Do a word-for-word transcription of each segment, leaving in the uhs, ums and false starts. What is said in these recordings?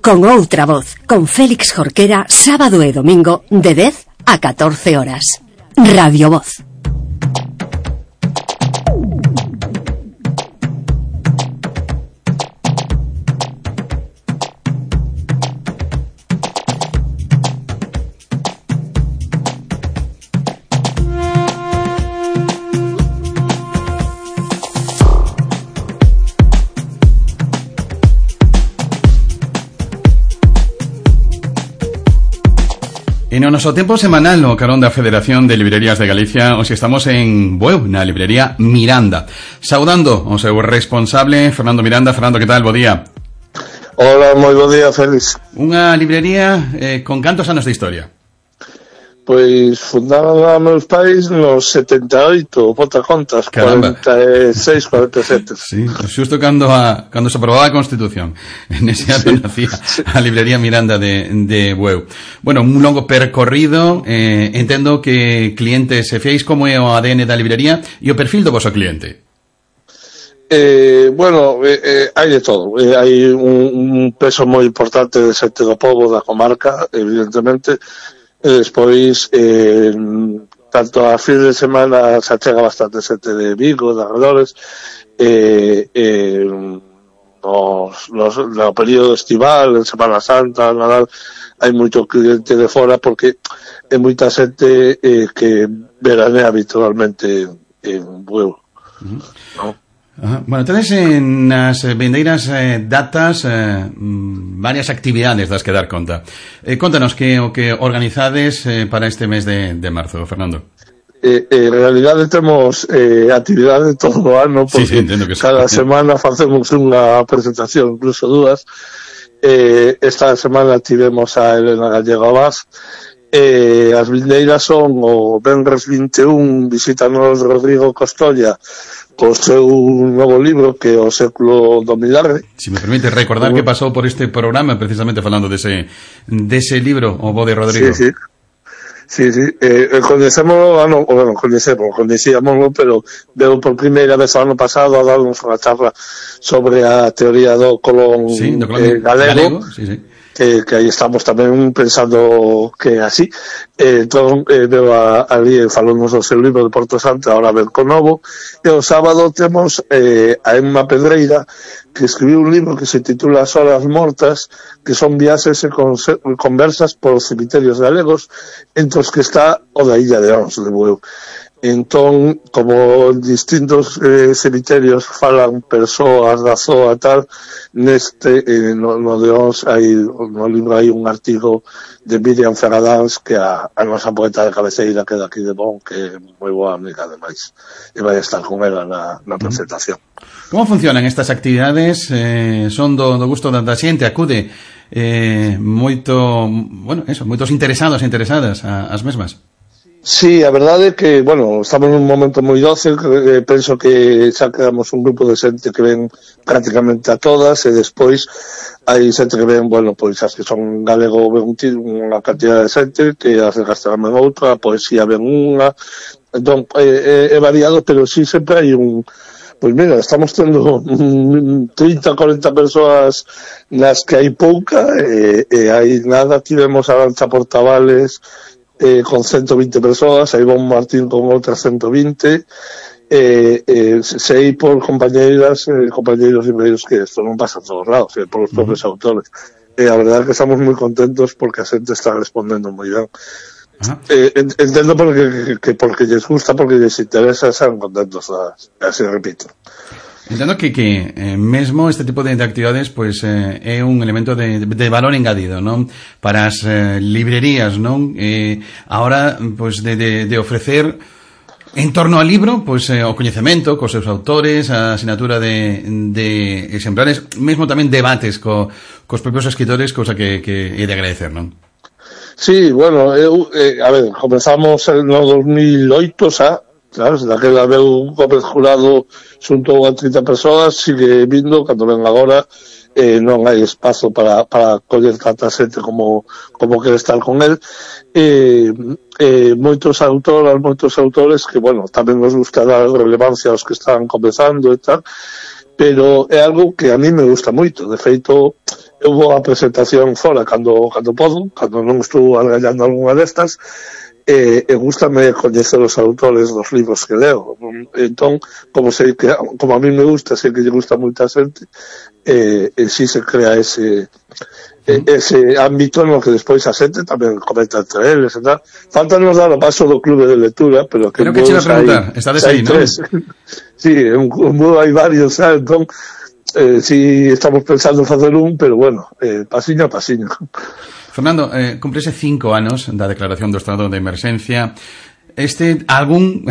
con outra voz, con Félix Jorquera, sábado e domingo de dez a catorce horas. Radio Voz. E no noso tempo semanal no carón da Federación de Librerías de Galicia, hoxe estamos en Bueu, na librería Miranda. Saudando o seu responsable, Fernando Miranda. Fernando, que tal? Bo día. Hola, moi bo día, Félix. Unha librería eh, con cantos anos de historia? Pois fundaron a meus pais nos setenta e oito, bota contas, Caramba. cuarenta e seis, cuarenta e sete. Sí, xusto cando a, cando se aprobaba a Constitución. En ese ato sí, nacía sí. a librería Miranda de, de Bueu. Bueno, un longo percorrido, eh, entendo que clientes se fiáis como é o A D N da librería e o perfil do voso cliente. Eh, bueno, eh, eh, hai de todo. Eh, hai un, un peso moi importante de xente do pobo, da comarca, evidentemente. E despois, eh, tanto a fin de semana se achega bastante xente de Vigo, de arredores, eh, eh, nos, nos, no período estival, en Semana Santa, Nadal, hai moito cliente de fora porque é moita xente eh, que veranea habitualmente en Bueu. Uh-huh. ¿No? Ajá. Bueno, tenes en nas vindeiras eh, datas eh, varias actividades das que dar conta. Eh, contanos que o que organizades eh, para este mes de, de marzo, Fernando. Eh, eh, en realidade temos eh, actividade todo o ano porque sí, sí, que cada sí. semana facemos unha presentación, incluso dúas. Eh, esta semana tivemos a Elena Gallego Vaz. Eh, as vindeiras son o venres vinte e un, visítanos Rodrigo Costolla co seu novo libro que é o século do milagre. Si me permite recordar que pasou por este programa precisamente falando dese dese libro, o bo de Rodrigo. Sí, sí. Sí, sí. Eh, conhecémoslo, ano, bueno, conhecemos, conhecíamoslo, pero veo por primeira vez o ano pasado a darnos unha charla sobre a teoría do Colón, sí, do Colón eh, galego. galego sí, sí. Que, que aí estamos tamén pensando que é así. Eh, entón, eh, veo a, ali falamos do seu libro de Porto Santo, ahora ven con novo, e o sábado temos eh, a Emma Pedreira, que escribiu un libro que se titula As horas mortas, que son viaxes e conversas por os cemiterios galegos, entre os que está o da Illa de Ons, de Bueu. Entón, como distintos eh, cemiterios falan persoas da zoa tal, neste, eh, no, no de Ons, hai, no libro hai un artigo de Miriam Ferradáns, que a, a nosa poeta de cabeceira, que é daqui de Bon, que é moi boa amiga, ademais, e vai estar con ela na, na presentación. Como funcionan estas actividades? Eh, son do, do gusto da, da xente, acude eh, moito, bueno, eso, moitos interesados e interesadas a, as mesmas? Sí, a verdade é que, bueno, estamos nun momento moi doce, que, eh, penso que xa quedamos un grupo de xente que ven prácticamente a todas, e despois hai xente que ven, bueno, pois as que son galego ven unha cantidad de xente, que as de Castellán ven outra, a poesía ven unha, entón é, é variado, pero sí sempre hai un... Pois mira, estamos tendo trinta, cuarenta persoas nas que hai pouca, e, e hai nada, tivemos a Arancha Portavales, Eh, con ciento vinte persoas, aí Bon Martín con outras ciento vinte, eh, eh, sei por compañeiras e eh, compañeiros libreiros que isto non pasa a todos lados, eh, por os propios uh-huh. autores. E eh, a verdade é que estamos moi contentos porque a xente está respondendo moi ben. Uh-huh. Eh, entendo porque, que porque lles gusta, porque lles interesa, están contentos, así repito. Entendo que, que eh, mesmo este tipo de, de actividades pues, eh, é un elemento de, de valor engadido, non? Para as eh, librerías, non? Eh, ahora, pues, de, de, de ofrecer en torno ao libro, pues, eh, o coñecemento cos seus autores, a asignatura de, de exemplares, mesmo tamén debates co, cos propios escritores, cousa que, que é de agradecer, non? Sí, bueno, eu, eh, a ver, comenzamos no dos mil oito xa, claro, se daquela veu un Gómez Jurado xunto a trinta persoas, sigue vindo, cando ven agora, eh, non hai espazo para, para coller tanta xente como, como quere estar con el. Eh, eh, moitos autoras, moitos autores que, bueno, tamén nos gusta dar relevancia aos que están comezando e tal, pero é algo que a mí me gusta moito. De feito, eu vou a presentación fora cando, cando podo, cando non estou algallando algunha destas, e, e gustame coñecer os autores dos libros que leo. Entón, como sei que, como a mí me gusta, sei que lle gusta moita xente, e, e si se crea ese ese ámbito no que despois a xente tamén comenta entre eles e tal. Falta nos dar o paso do clube de lectura, pero que pero que che iba a preguntar, estades aí, non? Sí, en mundo hai varios, sabe? Entón, eh, si estamos pensando en facer un, pero bueno, eh, pasiño a pasiño. Fernando, eh, cumprese cinco anos da declaración do estado de emerxencia. Este, algún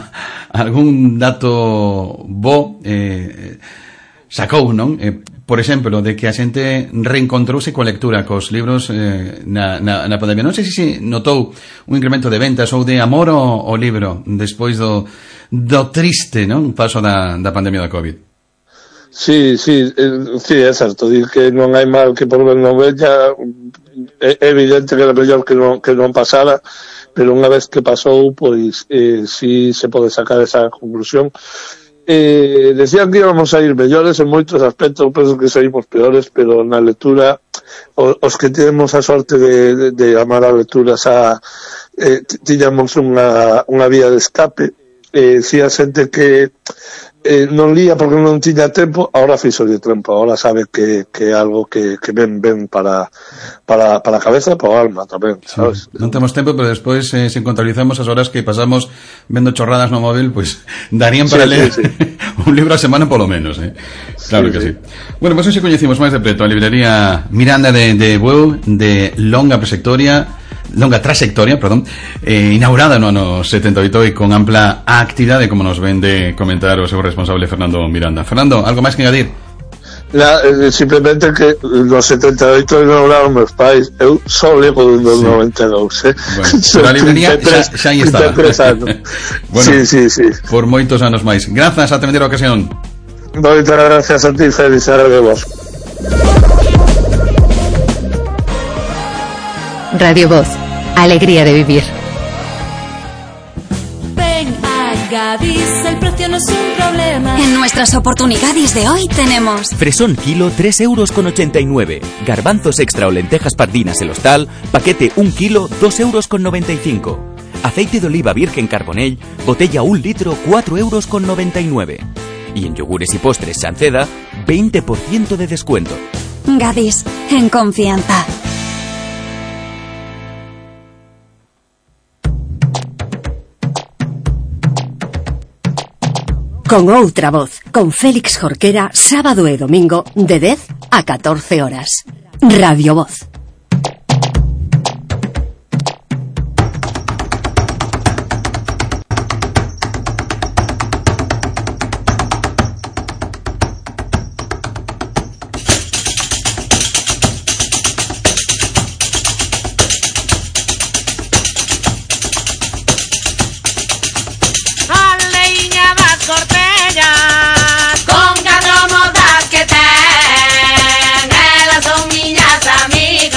algún dato bo eh, sacou, non? Eh, por exemplo, de que a xente reencontrouse coa lectura, cos libros eh, na, na, na pandemia. Non sei se si notou un incremento de ventas ou de amor ao, ao libro despois do, do triste, non? Paso da, da pandemia da COVID. Sí, sí, eh, sí, é certo, dir que non hai mal que por ver non veña, é evidente que era mellor que non, que non pasara, pero unha vez que pasou, pois eh, sí se pode sacar esa conclusión. Eh, decían que íbamos a ir mellores en moitos aspectos, penso que saímos peores, pero na lectura os, os que temos a sorte de, de, de amar a lectura xa eh, tiñamos unha, unha vía de escape. Eh, si a xente que eh, non lía porque non tiña tempo, ahora fixo de tempo, ahora sabe que, que é algo que, que ven ben para, para, para a cabeza e para o alma tamén, sabes? Sí, non temos tempo, pero despois eh, se contabilizamos as horas que pasamos vendo chorradas no móvil, pues darían para sí, ler sí, sí. un libro a semana polo menos, eh? Claro sí, que sí. sí. Bueno, pois pues, hoxe coñecimos máis de preto a librería Miranda de, de Bueu, de longa trayectoria longa trayectoria, perdón, eh, inaugurada no ano setenta e oito e con ampla actividade, como nos ven de comentar o seu responsable Fernando Miranda. Fernando, algo máis que engadir? La, eh, simplemente que nos setenta e oito inauguraron meus pais, eu só lego do sí. noventa e dous, eh? Bueno, pero a librería xa, xa aí estaba. Bueno, sí, sí, sí. Por moitos anos máis. Grazas, a temer a ocasión. Moitas gracias a ti, Félix, a vos. Radio Voz, alegría de vivir. Ven a Gadis, el precio no es un problema. En nuestras oportunidades de hoy tenemos fresón kilo tres euros con ochenta y nueve, garbanzos extra o lentejas pardinas el hostal, paquete un kilo dos euros con noventa y cinco, aceite de oliva virgen Carbonell, botella un litro cuatro euros con noventa y nueve. Y en yogures y postres Sanceda, veinte por ciento de descuento. Gadis, en confianza. Con outra voz, con Félix Jorquera, sábado e domingo, de dez a catorce horas. Radio Voz. Con catro modas que ten, elas son miñas amigas.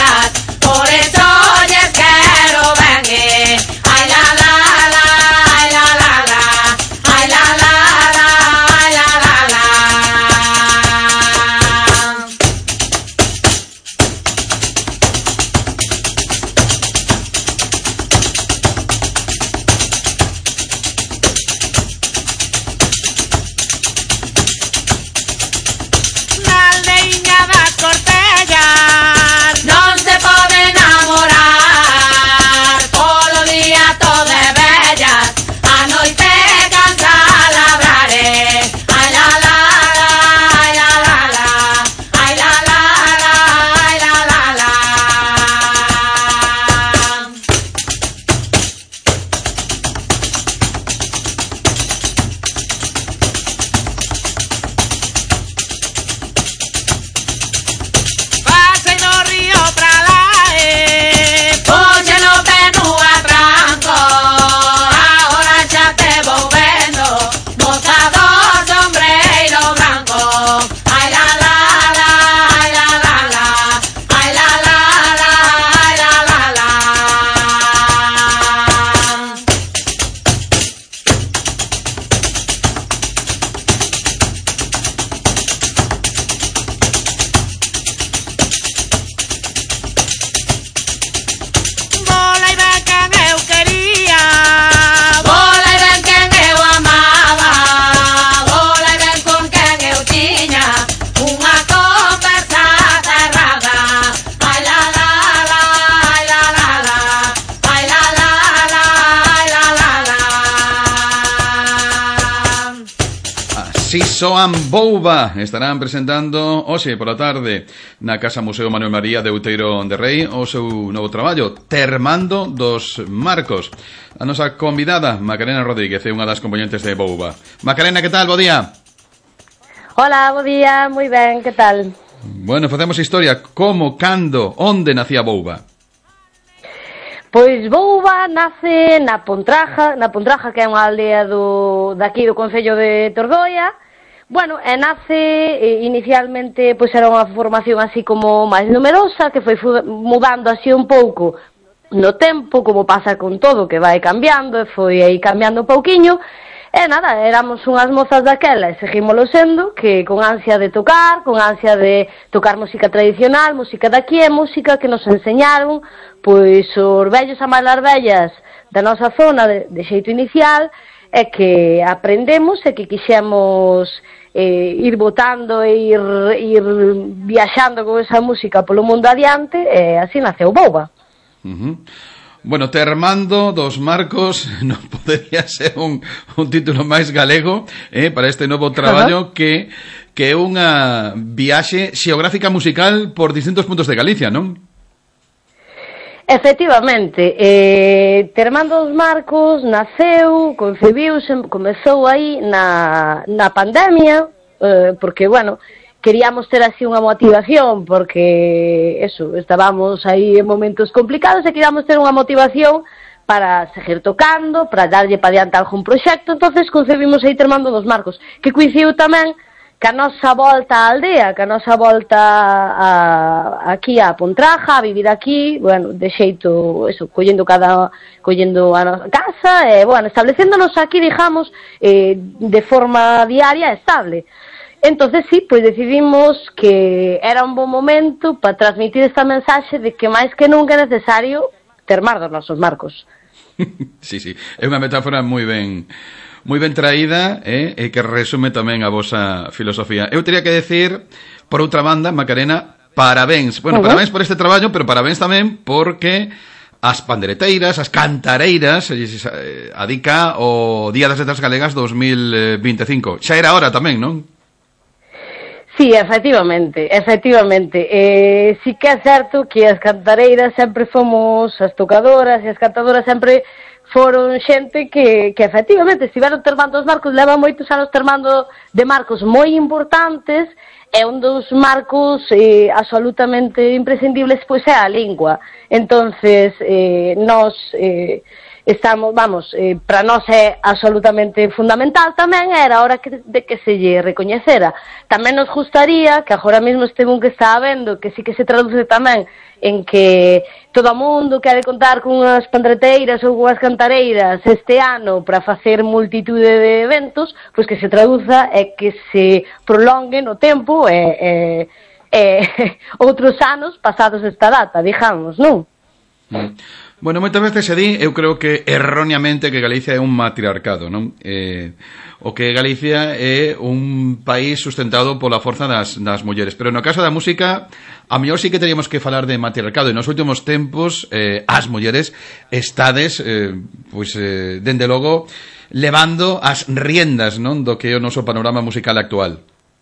Soan Bouba estarán presentando hoxe pola tarde na Casa Museo Manuel María de Outeiro de Rei o seu novo traballo, Termando dos Marcos. A nosa convidada, Macarena Rodríguez, é unha das componentes de Bouba. Macarena, que tal? Bo día. Hola, bo día, moi ben, que tal? Bueno, facemos historia. Como, cando, onde nacía Bouba? Pois Bouba nace na Pontraja, na Pontraja, que é unha aldea do, daqui do Concello de Tordoia. Bueno, e nace, eh, inicialmente, pois era unha formación así como máis numerosa, que foi mudando así un pouco no tempo, como pasa con todo, que vai cambiando, e foi aí cambiando un pouquiño. E nada, éramos unhas mozas daquela e seguímolo sendo, que con ansia de tocar, con ansia de tocar música tradicional, música daqui, e música que nos enseñaron, pois os vellos a máis vellas da nosa zona de, de xeito inicial, e que aprendemos e que quixemos eh, ir botando e ir, ir viaxando con esa música polo mundo adiante, e así naceu Bouba. Uh-huh. Bueno, Termando dos Marcos non podería ser un, un título máis galego eh, para este novo traballo, uh-huh. que, que é unha viaxe xeográfica musical por distintos puntos de Galicia, non? Efectivamente, eh, Termando dos Marcos naceu, concebiuse, comezou aí na, na pandemia, eh, porque, bueno, queríamos ter así unha motivación, porque, eso, estábamos aí en momentos complicados e queríamos ter unha motivación para seguir tocando, para darlle para diante algún proxecto. Entonces concebimos aí Termando dos Marcos, que coincidiu tamén que a nosa volta á aldea, que a nosa volta a, aquí a Pontraja, a vivir aquí, bueno, de xeito, eso, collendo cada, collendo a nosa casa, e, bueno, establecéndonos aquí, digamos, eh, de forma diaria e estable. Entonces, sí, pois decidimos que era un bon momento para transmitir esta mensaxe de que máis que nunca é necesario termar dos nosos marcos. Sí, sí, é unha metáfora moi ben moi ben traída, eh, e que resume tamén a vosa filosofía. Eu teria que decir, por outra banda, Macarena, parabéns. Bueno, uh-huh. parabéns por este traballo, pero parabéns tamén porque as pandereteiras, as cantareiras, eh, adica o Día das Letras Galegas dos mil veinticinco. Xa era hora tamén, non? Sí, efectivamente, efectivamente. Eh, sí que é certo que as cantareiras sempre fomos, as tocadoras e as cantadoras sempre foron xente que, que efectivamente estiveron termando os marcos, leva moitos anos termando de marcos moi importantes, e un dos marcos eh, absolutamente imprescindibles pois é a lingua. Entonces, eh, nós... Eh, estamos, vamos, eh, para nós é absolutamente fundamental tamén, era hora que, de que se lle recoñecera. Tamén nos gustaría, que agora mesmo este boom que está vendo, que sí que se traduce tamén en que todo o mundo quere contar con unhas pandreteiras ou unhas cantareiras este ano para facer multitude de eventos, pois que se traduza e que se prolongue no tempo e, e, e outros anos pasados esta data, digamos, non? Mm. Bueno, moitas veces se di, eu creo que erróneamente, que Galicia é un matriarcado, non? Eh, o que Galicia é un país sustentado pola forza das, das mulleres. Pero no caso da música, a mellor sí que teríamos que falar de matriarcado. E nos últimos tempos, eh, as mulleres estades, eh, pois, eh, dende logo, levando as riendas, non? Do que é o noso panorama musical actual.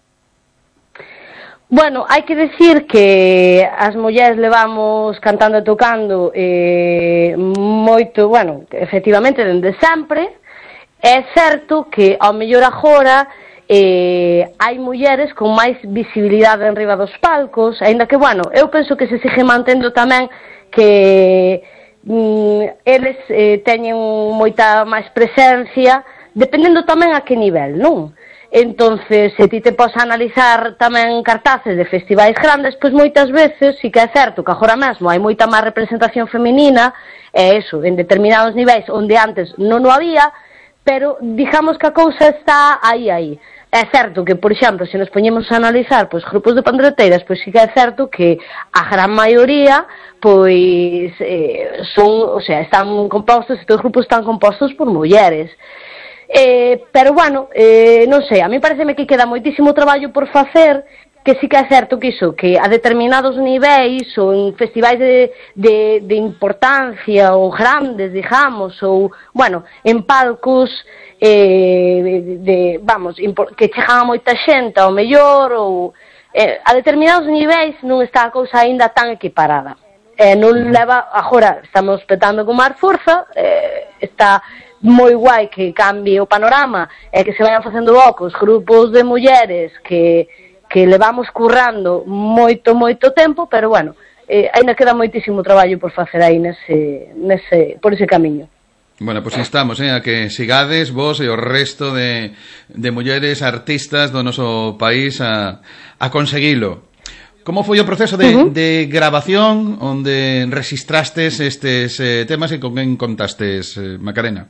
Bueno, hai que decir que as mulleres levamos cantando e tocando eh, moito, bueno, efectivamente, dende sempre. É certo que, ao mellor agora, eh, hai mulleres con máis visibilidade en riba dos palcos, aínda que, bueno, eu penso que se sigue mantendo tamén que mm, eles eh, teñen moita máis presencia, dependendo tamén a que nivel, non? Entonces, se ti te podes analizar tamén cartaces de festivais grandes, pois moitas veces sí que é certo que agora mesmo hai moita máis representación feminina, e eso, en determinados niveis onde antes non o había, pero digamos que a cousa está aí, aí. É certo que, por exemplo, se nos poñemos a analizar pois grupos de pandreteiras, pois sí que é certo que a gran maioría pois eh, son, o sea, están compostos, estes grupos están compostos por mulleres. Eh, pero bueno, eh, non sei, a mí pareceme que queda moitísimo traballo por facer, que sí que é certo que iso, que a determinados niveis ou en festivais de, de, de importancia ou grandes, digamos, ou, bueno, en palcos eh, de, de, vamos, que chegan a moita xente ao mellor, ou eh, a determinados niveis non está a cousa aínda tan equiparada. Eh, non leva, agora estamos petando con máis forza, eh, está moi guai que cambie o panorama e que se vayan facendo ocos grupos de mulleres que, que levamos currando moito, moito tempo, pero bueno, eh, ainda queda moitísimo traballo por facer aí nese, nese, por ese camiño. Bueno, pois pues instamos, eh, a que sigades vos e o resto de, de mulleres artistas do noso país a, a conseguilo. Como foi o proceso de, uh-huh. de grabación onde registrastes estes eh, temas e con quen contastes, eh, Macarena?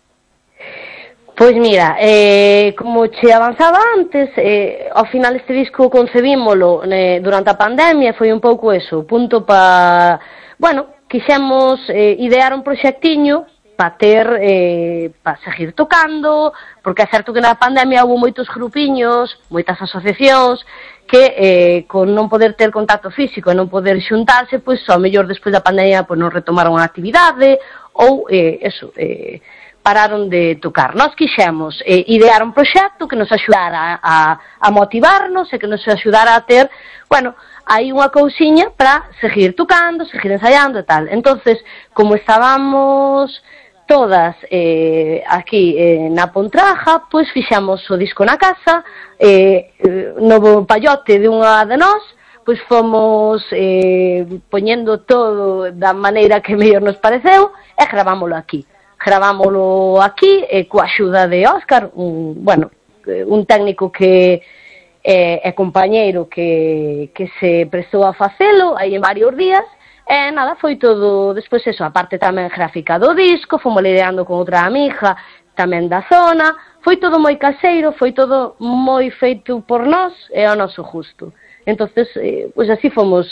Pois mira, eh, como che avanzaba antes, eh, ao final este disco concebímolo eh, durante a pandemia, foi un pouco eso, punto pa... Bueno, quixemos eh, idear un proxectiño para ter, eh, para seguir tocando, porque é certo que na pandemia houve moitos grupiños, moitas asociacións, que eh, con non poder ter contacto físico e non poder xuntarse, pois ao mellor despois da pandemia pois non retomaron a actividade ou eh, eso, eh, pararon de tocar. Nós quixemos eh, idear un proxecto que nos axudara a, a motivarnos e que nos axudara a ter, bueno, hai unha cousiña para seguir tocando, seguir ensaiando e tal. Entonces, como estábamos todas eh, aquí eh, na Pontraja, pois fixamos o disco na casa, eh, no pallote de unha de nós, pois fomos eh, poñendo todo da maneira que mellor nos pareceu e gravámolo aquí. Gravámolo aquí eh, coa axuda de Óscar, un, bueno, un técnico que eh, é compañeiro que, que se prestou a facelo aí en varios días. E nada, foi todo, despois eso, a parte tamén gráfica do disco, fomos lideando con outra amiga tamén da zona, foi todo moi caseiro, foi todo moi feito por nós e ao noso justo. Entonces, eh, pois así fomos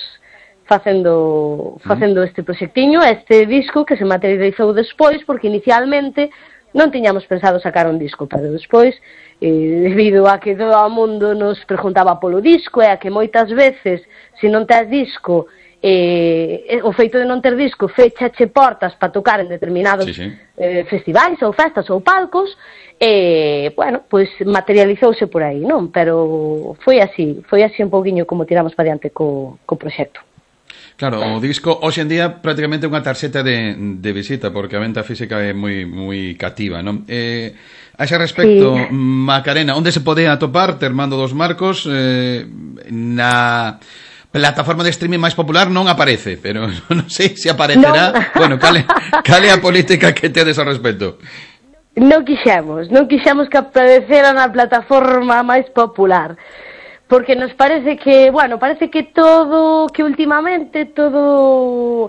facendo facendo este proxectiño, este disco que se materializou despois, porque inicialmente non tiñamos pensado sacar un disco, pero despois, eh, debido a que todo o mundo nos preguntaba polo disco e a que moitas veces, se non tes disco, Eh, o feito de non ter disco fechache portas para tocar en determinados sí, sí. Eh, festivais ou festas ou palcos e, eh, bueno, pois materializouse por aí, non? Pero foi así, foi así un pouquiño como tiramos para diante co, co proxecto. Claro, o disco hoxe en día prácticamente unha tarxeta de, de visita porque a venta física é moi moi cativa, non? Eh, a ese respecto, sí. Macarena, onde se pode atopar Termando dos Marcos eh, na plataforma de streaming máis popular non aparece, pero non sei se aparecerá. No. Bueno, cale, cale a política que tedes ao respecto? Non quixemos, non quixemos que aparecera na plataforma máis popular, porque nos parece que, bueno, parece que todo, que últimamente todo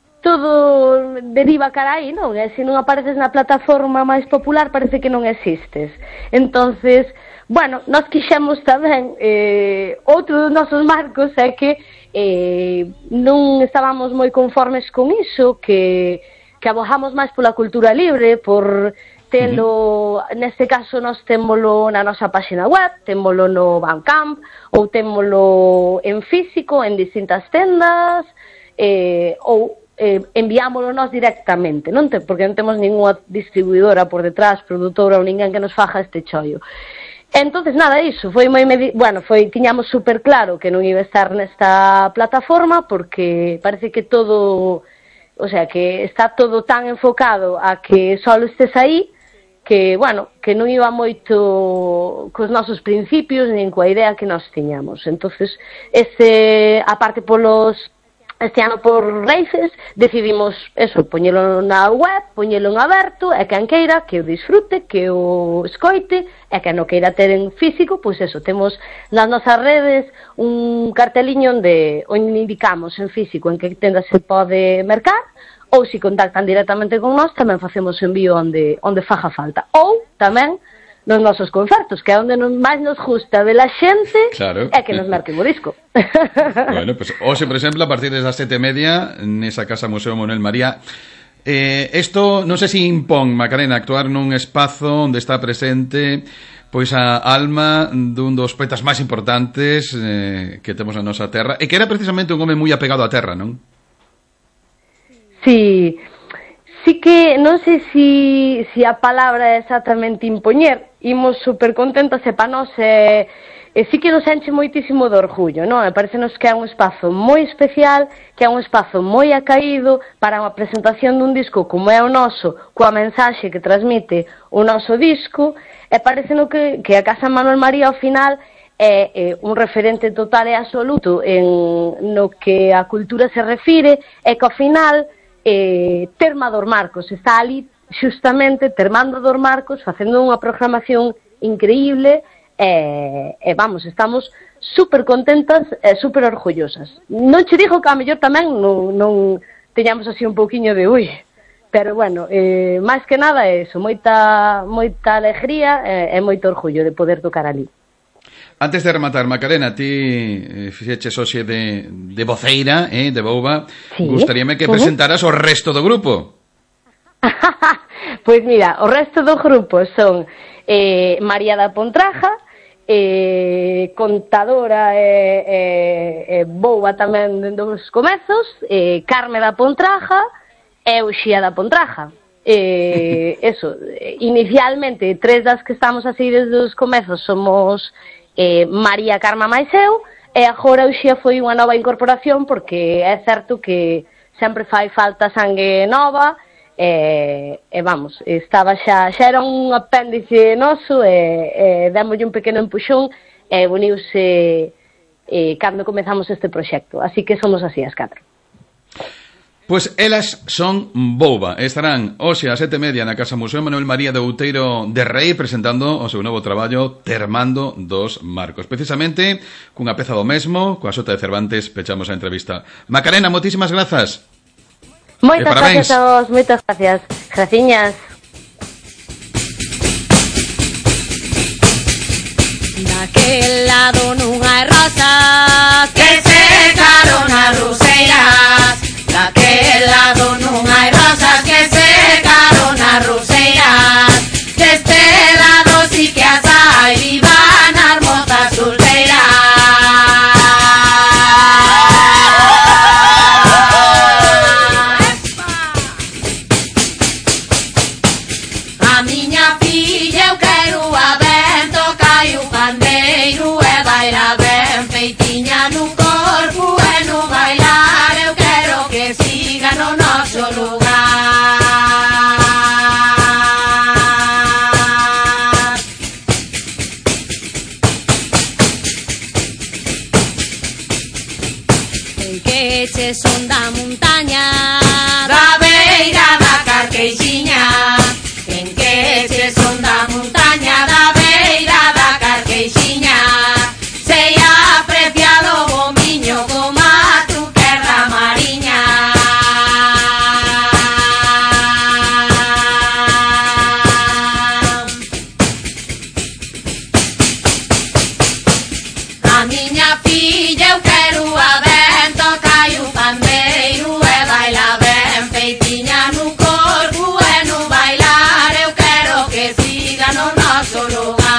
todo deriva cara aí, non? E se non apareces na plataforma máis popular parece que non existes. Entonces, bueno, nós quixemos tamén, eh, outro dos nosos marcos é que eh, non estábamos moi conformes con iso, que, que abogamos máis pola cultura libre, por telo, uh-huh. neste caso nós témolo na nosa página web, témolo no Bandcamp, ou témolo en físico, en distintas tendas, eh, ou eh, enviámolo nós directamente, non te, porque non temos ninguna distribuidora por detrás, produtora ou ninguén que nos faja este chollo. Entonces, nada, iso, foi moi medi... bueno, foi, tiñamos super claro que non iba a estar nesta plataforma porque parece que todo, o sea, que está todo tan enfocado a que só estés aí que, bueno, que non iba moito cos nosos principios nin coa idea que nós tiñamos. Entonces, este, aparte polos este ano por Races, decidimos eso, poñelo na web, poñelo en aberto, e quen queira que o disfrute, que o escoite, e quen non queira ter en físico, pois eso, temos nas nosas redes un carteliño onde, onde indicamos en físico en que tenda se pode mercar, ou se contactan directamente con nós, tamén facemos envío onde, onde faja falta. Ou tamén nos nosos concertos, que é onde máis nos gusta ver a xente, claro, é que nos marquen o disco. Bueno, pues hoxe, por exemplo, a partir das sete e media, nesa Casa Museo Manuel María, eh, esto non sei se impón, Macarena, actuar nun espazo onde está presente pois a alma dun dos poetas máis importantes eh, que temos na nosa terra, e que era precisamente un home moi apegado á terra, non? Sí, sí que non sei si, si a palabra é exactamente impoñer, imos super contentas e pa nós é, e sí que nos enche moitísimo de orgullo, non? E parecenos que é un espazo moi especial, que é un espazo moi acaído para unha presentación dun disco como é o noso, coa mensaxe que transmite o noso disco, e parecenos que, que a Casa Manuel María ao final é, é un referente total e absoluto en no que a cultura se refire, e que ao final eh, Terma dos Marcos está ali xustamente Termando dos Marcos facendo unha programación increíble e, e vamos, estamos super contentas e super orgullosas. Non che digo que a mellor tamén non, non teñamos así un pouquiño de ui, pero bueno, eh, máis que nada é eso, moita, moita alegría e, e moito orgullo de poder tocar ali. Antes de rematar, Macarena, ti eh, fixeches hoxe de, de voceira, eh, de Bouba. Sí. Gustaríame que presentaras uh-huh. o resto do grupo. Pois mira, o resto do grupo son eh, María da Pontraja, eh, contadora e eh, eh, Bouba tamén dende os comezos, eh, Carme da Pontraja e Uxía da Pontraja. Eh, eso, inicialmente, tres das que estamos así desde os comezos somos... Eh, María, Carma máis eu, e agora Uxía foi unha nova incorporación porque é certo que sempre fai falta sangue nova e, e vamos, estaba xa, xa era un apéndice noso e, e démoslle un pequeno empuxón e uniuse eh, cando comezamos este proxecto, así que somos así as catro. Pois elas son Bouba. Estarán hoxe a sete e media na Casa Museo Manuel María de Outeiro de Rei presentando o seu novo traballo Termando dos Marcos. Precisamente, cunha peza do mesmo, coa Xota de Cervantes, pechamos a entrevista. Macarena, moitísimas grazas. Moitas gracias a vos, moitas gracias. Graciñas. Daquel lado non hai rosas que secaron as ruseiras. Daquel lado non hai rosas que secaron as ruseiras. Deste lado sí que as hai, vivan as mozas solteiras. A miña filla eu quero a ben tocar o pandeiro e baila ben feitinha no corpo e no bailar. Eu quero que siga no noso lugar. En que che son da montaña, da beira da Carqueixiña. En que che son da montaña, da beira da Carqueixiña. Sei apreciado o miño como a truquerra mariña. A miña filla eu quero a ben tocar o pandeiro e baila ben feitinha no corpo e no bailar. Eu quero que siga no noso lugar.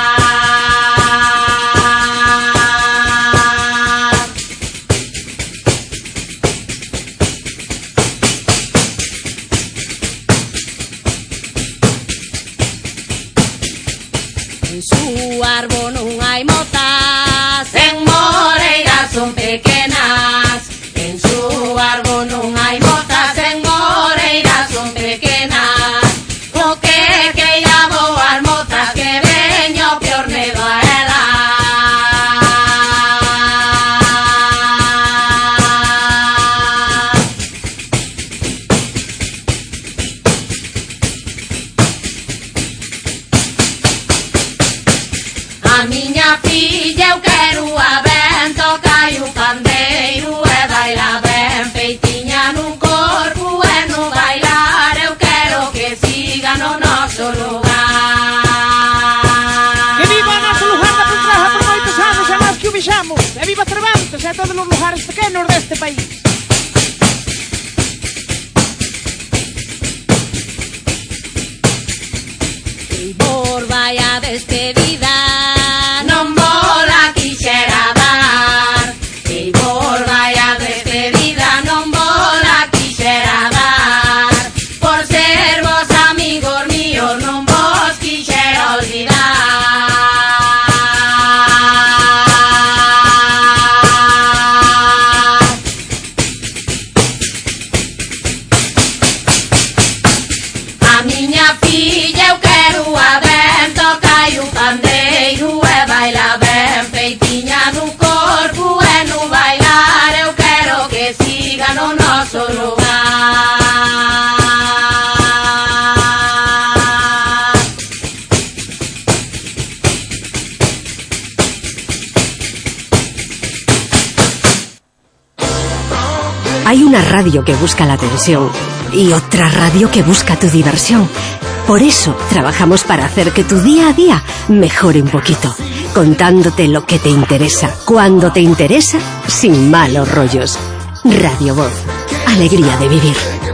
En su árbol non hai motas, en Moreira son pequenas. En su árbol non hai motas, en Moreira son pequenas. O que queira boas motas que veño peor medo a ela. A miña filla eu quero a ben tocar o pandeiro e baila ben feitinha no corpo e no bailar. Eu quero que siga no noso lugar. Que viva o noso lugar da Pontraja por moitos anos e nós que o vixamos. E viva Cervantes e todos os lugares pequenos deste país. Eibor vai a despedida, non vola quixera dar. Eibor vai a despedida, non vola quixera dar. Por Hay una radio que busca la atención y otra radio que busca tu diversión. Por eso trabajamos para hacer que tu día a día mejore un poquito, contándote lo que te interesa, cuando te interesa, sin malos rollos. Radio Voz, alegría de vivir.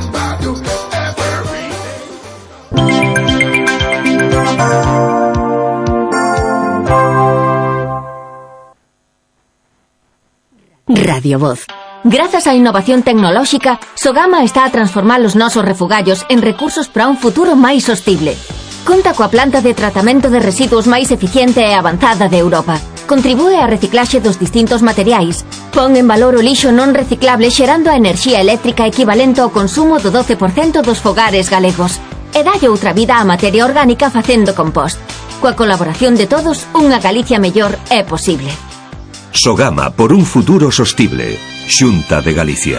Radio Voz. Grazas á innovación tecnolóxica, Sogama está a transformar os nosos refugallos en recursos para un futuro máis sostible. Conta coa planta de tratamento de residuos máis eficiente e avanzada de Europa. Contribúe á reciclaxe dos distintos materiais. Pon en valor o lixo non reciclable xerando a enerxía eléctrica equivalente ao consumo do doce por cento dos fogares galegos. E dalle outra vida á materia orgánica facendo compost. Coa colaboración de todos, unha Galicia mellor é posible. Sogama por un futuro sostible. Xunta de Galicia.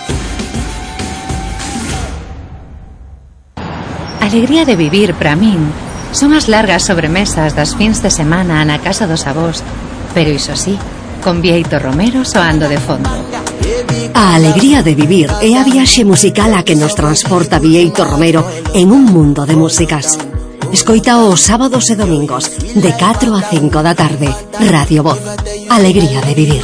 Alegría de vivir para min son as largas sobremesas das fins de semana na casa dos avós, pero iso sí, con Bieito Romero soando de fondo. A alegría de vivir é a viaxe musical a que nos transporta Bieito Romero en un mundo de músicas. Escoita os sábados e domingos de catro a cinco da tarde. Radio Voz, alegría de vivir.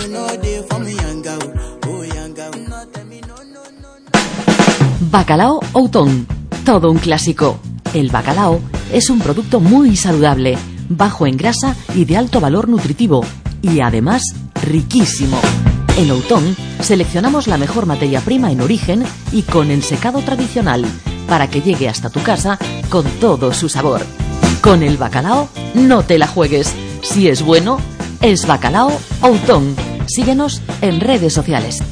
Bacalao Outón, todo un clásico. El bacalao es un producto muy saludable, bajo en grasa y de alto valor nutritivo, y además riquísimo. En Outón seleccionamos la mejor materia prima en origen y con ensecado tradicional, para que llegue hasta tu casa con todo su sabor. Con el bacalao no te la juegues. Si es bueno, es Bacalao Outón. Síguenos en redes sociales.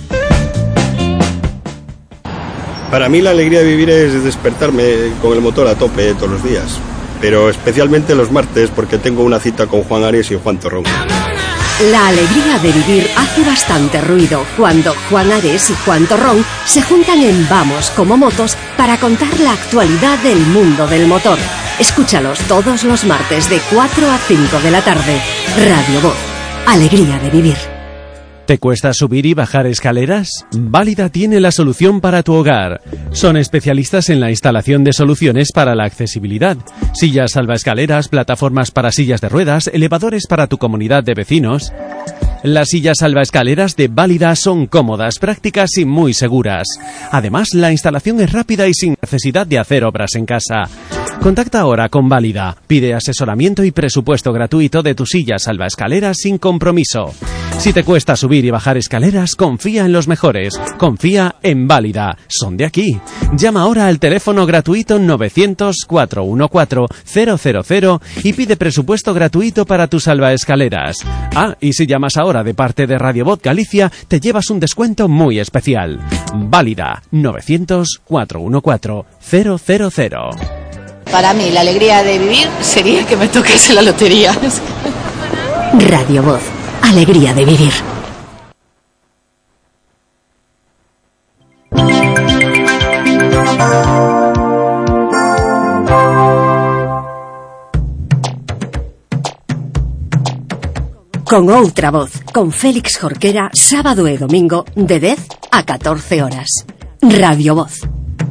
Para mí la alegría de vivir es despertarme con el motor a tope todos los días, pero especialmente los martes porque tengo una cita con Juan Ares y Juan Torrón. La alegría de vivir hace bastante ruido cuando Juan Ares y Juan Torrón se juntan en Vamos como Motos para contar la actualidad del mundo del motor. Escúchalos todos los martes de cuatro a cinco de la tarde. Radio Voz, alegría de vivir. ¿Te cuesta subir y bajar escaleras? Válida tiene la solución para tu hogar. Son especialistas en la instalación de soluciones para la accesibilidad. Sillas salvaescaleras, plataformas para sillas de ruedas, elevadores para tu comunidad de vecinos. Las sillas salvaescaleras de Válida son cómodas, prácticas y muy seguras. Además, la instalación es rápida y sin necesidad de hacer obras en casa. Contacta ahora con Válida. Pide asesoramiento y presupuesto gratuito de tu silla salvaescaleras sin compromiso. Si te cuesta subir y bajar escaleras, confía en los mejores. Confía en Válida. Son de aquí. Llama ahora al teléfono gratuito novecientos, cuatrocientos catorce, cero cero cero y pide presupuesto gratuito para tus salvaescaleras. Ah, y si llamas ahora de parte de Radio Voz Galicia, te llevas un descuento muy especial. Válida. novecientos, cuatrocientos catorce, cero cero cero. Para mí, la alegría de vivir sería que me tocase la lotería. Radio Voz, alegría de vivir. Con outra voz, con Félix Jorquera, sábado e domingo de dez a catorce horas. Radio Voz.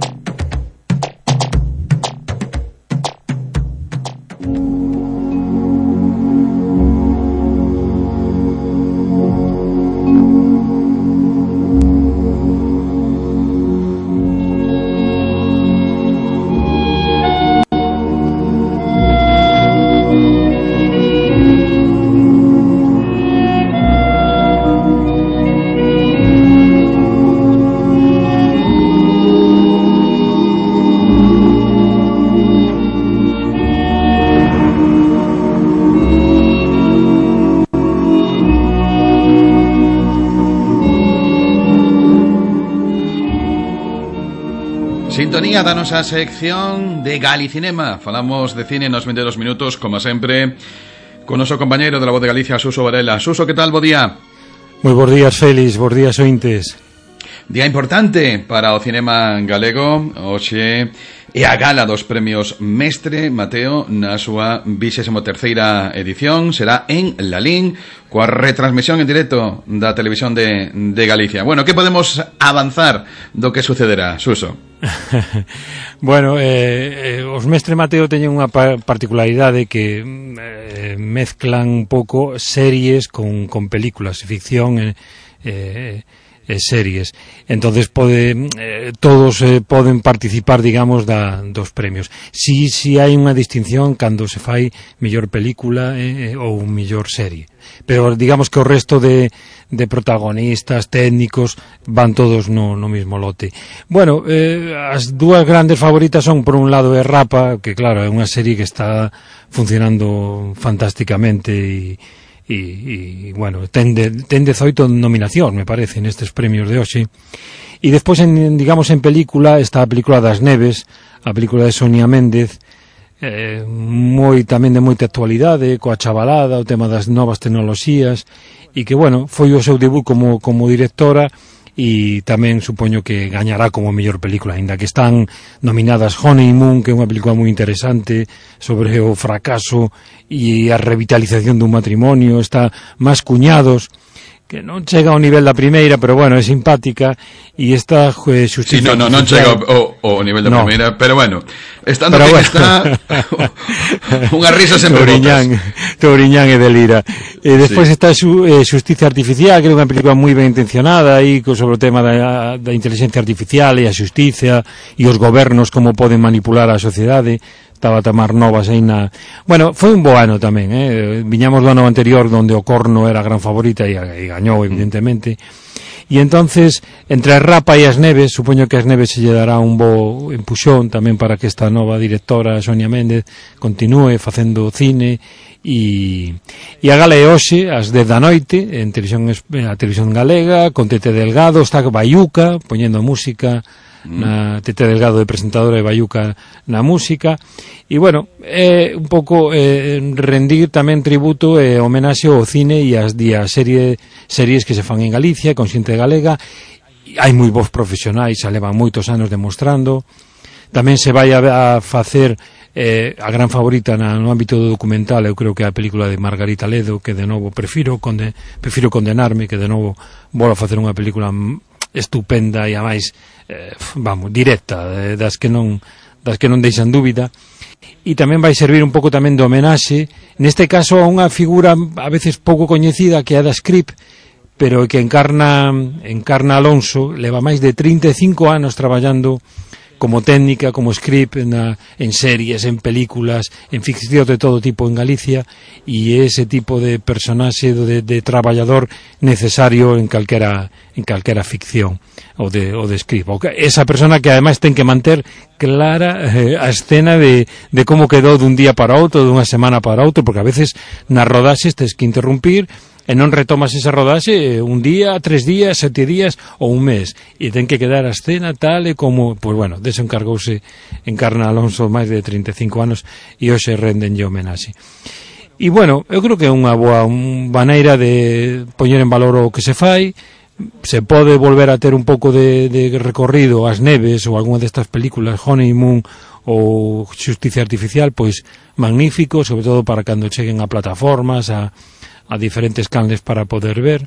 Sintonía, danos a sección de Galicinema. Falamos de cine nos vinte e dos minutos, como sempre, con noso compañeiro de la Voz de Galicia, Suso Varela. Suso, que tal, bo día? Moi bons días, Félix, bons días, ointes. Día importante para o cinema galego. Hoxe E a gala dos premios Mestre Mateo na súa vixésima terceira edición será en Lalín, coa retransmisión en directo da televisión de, de Galicia. Bueno, que podemos avanzar do que sucederá, Suso? Bueno, eh, eh, os Mestre Mateo teñen unha pa particularidade que eh, mezclan un pouco series con, con películas, ficción e eh, eh, series. Entonces pode, eh, todos eh, poden participar, digamos, da, dos premios. Si, si hai unha distinción cando se fai mellor película eh, ou mellor serie. Pero digamos que o resto de, de protagonistas, técnicos, van todos no, no mismo lote. Bueno, eh, as dúas grandes favoritas son, por un lado, é Rapa, que claro, é unha serie que está funcionando fantásticamente e E, e, bueno, ten, de, ten dezoito nominación, me parece, nestes premios de hoxe. E despois, en, digamos, en película, está a película das Neves, a película de Sonia Méndez, eh, moi tamén de moita actualidade, coa chavalada, o tema das novas tecnoloxías, e que, bueno, foi o seu debut como, como directora, e tamén supoño que gañará como mellor película, aínda que están nominadas Honeymoon, que é unha película moi interesante sobre o fracaso e a revitalización dun matrimonio, está Más Cuñados, que non chega ao nivel da primeira, pero bueno, é simpática, e esta eh, Xusticia... Sí, no, no, non chega ao, ao nivel da no. primeira, pero bueno, estando pero que bueno. Está unha risa sempre botas. Touriñán e Delira. E despois sí. Está su, eh, Xusticia Artificial, que é unha película moi ben intencionada aí sobre o tema da, da inteligencia artificial e a xusticia e os gobernos como poden manipular a sociedade. Estaba a tomar novas aí na... Bueno, foi un bo ano tamén, eh? Viñamos do ano anterior onde o Corno era a gran favorita e, e gañou, evidentemente. E entonces, entre a Rapa e as Neves, supoño que as Neves se lle dará un bo empuxón tamén para que esta nova directora, Sonia Méndez, continúe facendo cine e, e a gala é hoxe, ás dez da noite, en televisión, a televisión galega, con Tete Delgado, está Bayuca, poñendo música... na Tete Delgado de presentadora de Bayuca na música e bueno, é un pouco eh, rendir tamén tributo e homenaxe ao cine e as días serie, series que se fan en Galicia con xente galega. Hai moi bons profesionais, xa levan moitos anos demostrando. Tamén se vai a, a facer eh, a gran favorita na, no ámbito do documental, eu creo que é a película de Margarita Ledo, que de novo prefiro, conde, prefiro condenarme, que de novo vou a facer unha película estupenda e a máis eh, vamos, directa, eh, das que non das que non deixan dúbida, e tamén vai servir un pouco tamén de homenaxe, neste caso a unha figura a veces pouco coñecida, que é a da Scrip, pero que encarna encarna Alonso, leva máis de trinta e cinco anos traballando como técnica, como script na, en series, en películas, en ficción de todo tipo en Galicia, e ese tipo de personaxe de, de traballador necesario en calquera en calquera ficción ou de, ou de script. Esa persona que ademais ten que manter clara eh, a escena de, de como quedou dun día para outro, dunha semana para outro, porque a veces nas rodaxes tens que interrumpir e non retomas esa rodaxe un día, tres días, sete días ou un mes, e ten que quedar a escena tal e como, pois bueno, deso encargouse Encarna Alonso máis de trinta e cinco anos e hoxe rendenlle homenaxe. E bueno, eu creo que é unha boa un maneira de poñer en valor o que se fai. Se pode volver a ter un pouco de, de recorrido As Neves ou algunha destas películas, Honeymoon ou Xusticia Artificial, pois magnífico, sobre todo para cando cheguen a plataformas, a a diferentes canles para poder ver.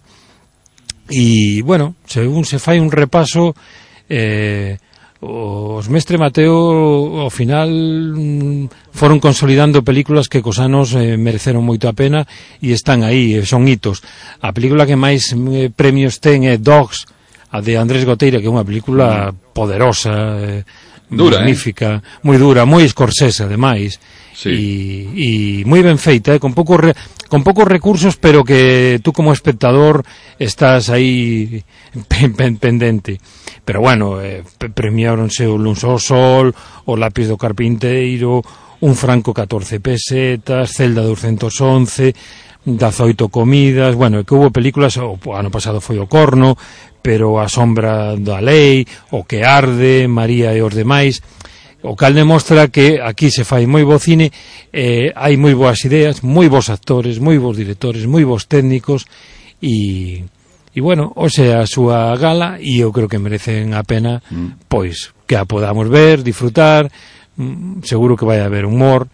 E, bueno, según se fai un repaso, eh, os Mestre Mateo ao final foron consolidando películas que cos anos eh, mereceron moito a pena e están aí, son hitos. A película que máis eh, premios ten é Dogs, a de Andrés Goteira, que é unha película poderosa, eh, dura, magnífica, eh? moi dura, moi Scorsese, ademais. Sí. E, e moi ben feita, eh? con poucos re, con poucos recursos, pero que tú como espectador estás aí pen, pen, pendente. Pero bueno, eh, premiáronse o Luns ao Sol, o Lápis do Carpinteiro, Un Franco catorce pesetas, Celda doscientos once, dezoito comidas, bueno, que hubo películas, o ano pasado foi O Corno, pero A Sombra da Lei, O que arde, María e os demais. O cal demostra que aquí se fai moi bo cine, eh, hai moi boas ideas, moi bons actores, moi bons directores, moi bons técnicos, e, E bueno, o sea, a súa gala, e eu creo que merecen a pena, mm. pois, que a podamos ver, disfrutar, mm, seguro que vai haber humor,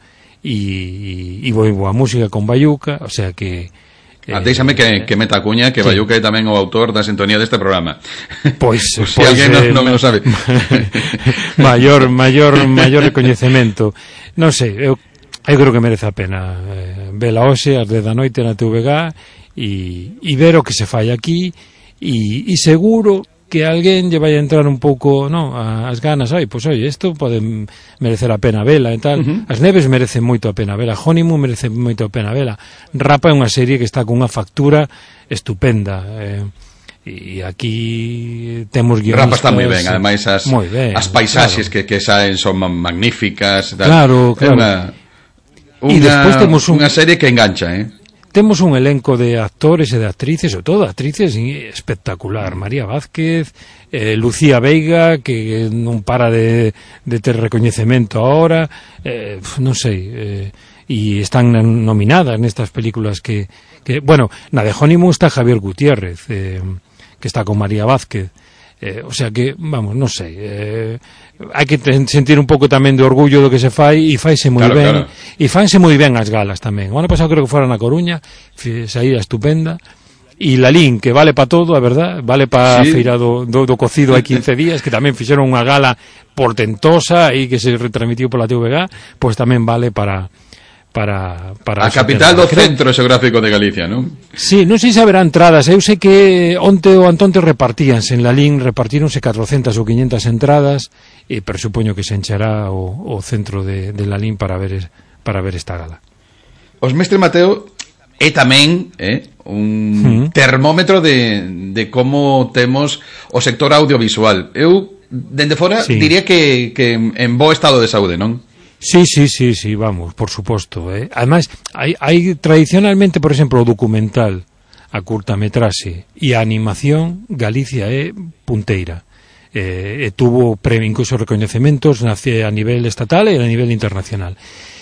e, e, e boa, boa música con Bayuca, o sea que... Ah, déxame que, que meta a cuña que sí. Bayuca é tamén o autor da sintonía deste programa. Pois, pues, pois si alguén eh, non, non o sabe. Maior, maior, maior recoñecemento. Non sei, eu, eu creo que merece a pena eh, vela hoxe, ás dez da noite na T V G e, e ver o que se fai aquí e, e seguro que alguén lle vai a entrar un pouco, no, as ganas, ai, pois oi, isto pode merecer a pena vela e tal. Uh-huh. As Neves merecen moito a pena vela, Honeymoon merece moito a pena vela. Rapa é unha serie que está con unha factura estupenda. Eh, e aquí temos guionistas... Rapa está moi ben, ademais as, ben, as paisaxes claro. que, que saen son magníficas. Tal. Claro, claro. Unha, unha, despois temos un... unha serie que engancha, eh? Temos un elenco de actores e de actrices, sobre todo actrices espectacular. María Vázquez, eh, Lucía Veiga, que non para de, de ter recoñecemento ahora, eh, non sei, eh, e están nominadas nestas películas que, que... Bueno, na de Honeymoon está Javier Gutiérrez, eh, que está con María Vázquez. Eh, o sea que, vamos, non sei, eh, hai que sentir un pouco tamén de orgullo do que se fai e faise moi claro, ben claro. e fanse moi ben as galas tamén. O ano pasado creo que fora na Coruña, saída estupenda, e Lalín, que vale pa todo, a verdad, vale pa sí. a feira do, do, do cocido hai quince días, que tamén fixeron unha gala portentosa e que se retransmitiu pola T V G, pois tamén vale para para, para a capital do centro xeográfico de Galicia, non? Sí, non sei se haberá entradas. Eu sei que onte ou antonte repartíanse en Lalín, repartíronse catrocentas ou quinhentas entradas, e presupoño que se enchará o, o centro de, de Lalín para ver para ver esta gala. Os Mestre Mateo é tamén eh, un uh-huh. termómetro de, de como temos o sector audiovisual. Eu, dende fora, sí. diría que, que en bo estado de saúde, non? Sí, sí, sí, sí, vamos, por suposto. Eh. Además, hai, hai tradicionalmente, por exemplo, o documental, a curtametraxe e a animación, Galicia é punteira. Eh, e tuvo premio, incluso recoñecementos a nivel estatal e a nivel internacional.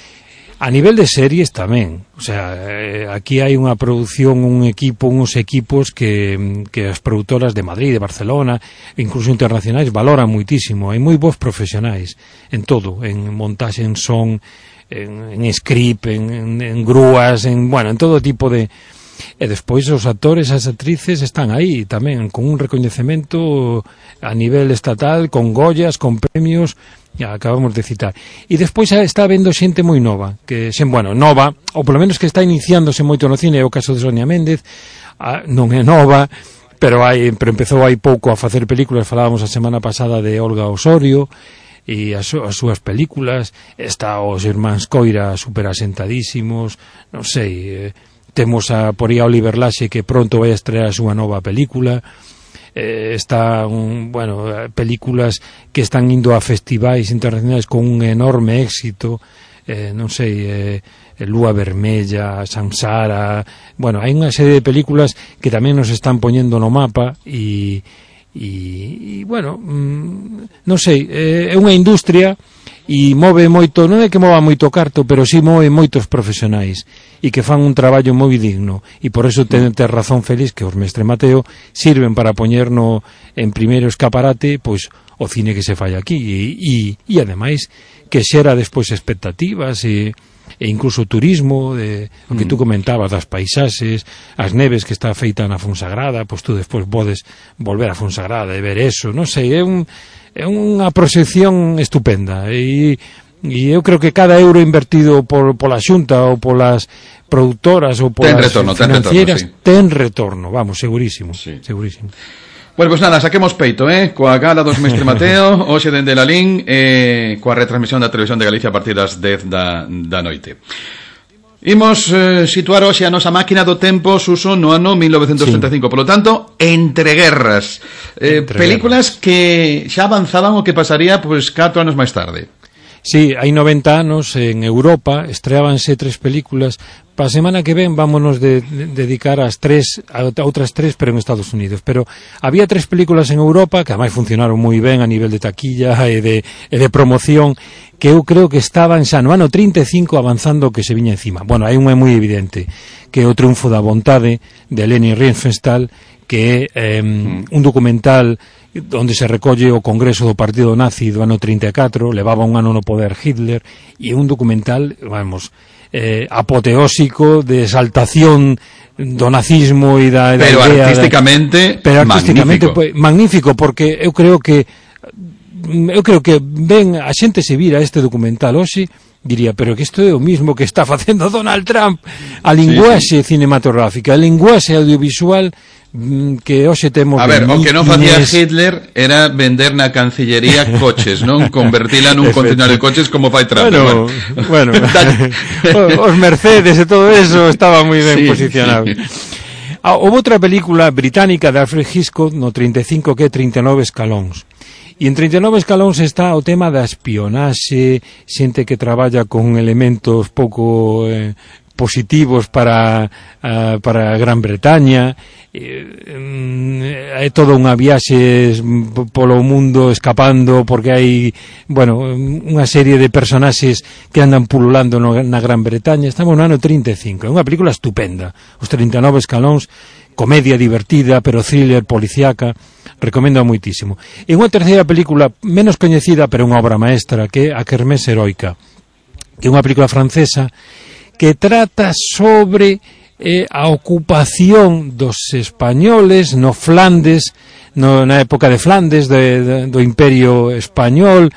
A nivel de series tamén, o sea, eh, aquí hai unha produción, un equipo, uns equipos que, que as produtoras de Madrid, de Barcelona, incluso internacionais, valoran muitísimo. Hai moi bons profesionais en todo, en montaxe, en son, en, en script, en, en, en grúas, en, bueno, en todo tipo de... E despois os actores, as actrices están aí tamén, con un recoñecemento a nivel estatal, con Goyas, con premios... Ya acabamos de citar. E despois está vendo xente moi nova, que, sen, bueno, nova, ou polo menos que está iniciándose moito no cine, é o caso de Sonia Méndez, a, non é nova, pero hai, pero empezou hai pouco a facer películas, falábamos a semana pasada de Olga Osorio, e as, as súas películas, está os irmáns Coira super asentadísimos, non sei, eh, temos a por aí a Oliver Laxe que pronto vai a estrear a súa nova película. Eh, está un, bueno, películas que están indo a festivais internacionais con un enorme éxito, eh, non sei, eh, Lúa Vermella, Samsara, bueno, hai unha serie de películas que tamén nos están poñendo no mapa e, e, e bueno, mm, non sei, eh, é unha industria e move moito, non é que mova moito carto, pero si sí move moitos profesionais e que fan un traballo moi digno, e por eso ten, ten razón Félix que os Mestre Mateo sirven para poñerno en primeiro escaparate pois o cine que se fai aquí e, e, e ademais que xera despois expectativas e, e incluso turismo de, o que tú comentabas das paisaxes, as neves que está feita na Fonsagrada, pois tú despois podes volver a Fonsagrada e ver eso, non sei, é un é unha proxección estupenda e, e eu creo que cada euro invertido por, pola Xunta ou polas produtoras ou polas ten retorno, financieras ten retorno, sí. ten retorno, vamos, segurísimo, sí. segurísimo. Bueno, pois pues nada, saquemos peito, eh, coa gala dos Mestre Mateo, hoxe dende Lalín, eh, coa retransmisión da Televisión de Galicia a partir das dez da, da noite. Imos eh, situar hoxe a nosa máquina do tempo, Suso, no ano mil novecentos setenta e cinco. Sí. Por lo tanto, Entre Guerras. Eh, Entre películas guerras. Que xa avanzaban o que pasaría pues, catro anos máis tarde. Sí, hai noventa anos en Europa estreábanse tres películas para a semana que ven vámonos de, de dedicar ás tres, a outras tres, pero en Estados Unidos. Pero había tres películas en Europa que ademais funcionaron moi ben a nivel de taquilla e de, e de promoción, que eu creo que estaban xa no ano trinta e cinco avanzando o que se viña encima. Bueno, hai unha moi evidente, que é o Triunfo da Vontade, de Leni Riefenstahl, que é eh, un documental onde se recolle o Congreso do Partido Nazi do ano trinta e catro, levaba un ano no poder Hitler, e un documental, vamos, eh, apoteósico de exaltación do nazismo e da, da pero idea artísticamente, da, pero artísticamente magnífico. Pues, magnífico, porque eu creo que eu creo que ven a xente se vira este documental hoxe, diría, pero que isto é o mismo que está facendo Donald Trump. A linguaxe sí, sí. cinematográfica, a linguaxe audiovisual que hoxe temos... A ver, o que non facía Hitler era vender na Cancillería coches, non? Convertila nun contenedor de coches como fai Trump. Bueno, bueno, bueno os Mercedes e todo eso estaba moi ben sí, posicionado. Sí. Ah, houve outra película británica de Alfred Hitchcock no trinta e cinco que é trinta e nove escalóns. E en trinta e nove escalóns está o tema da espionaxe, xente que traballa con elementos pouco eh, positivos para uh, para Gran Bretaña, eh, é toda unha viaxe polo mundo escapando porque hai, bueno, unha serie de personaxes que andan pululando no, na Gran Bretaña. Estamos no ano trinta e cinco, é unha película estupenda, os trinta e nove escalóns, comedia divertida, pero thriller, policiaca, recomendo moitísimo. E unha terceira película menos coñecida, pero unha obra maestra, que é A Kermés Heroica, que é unha película francesa que trata sobre eh, a ocupación dos españoles no Flandes, no, na época de Flandes, de, de, do Imperio Español,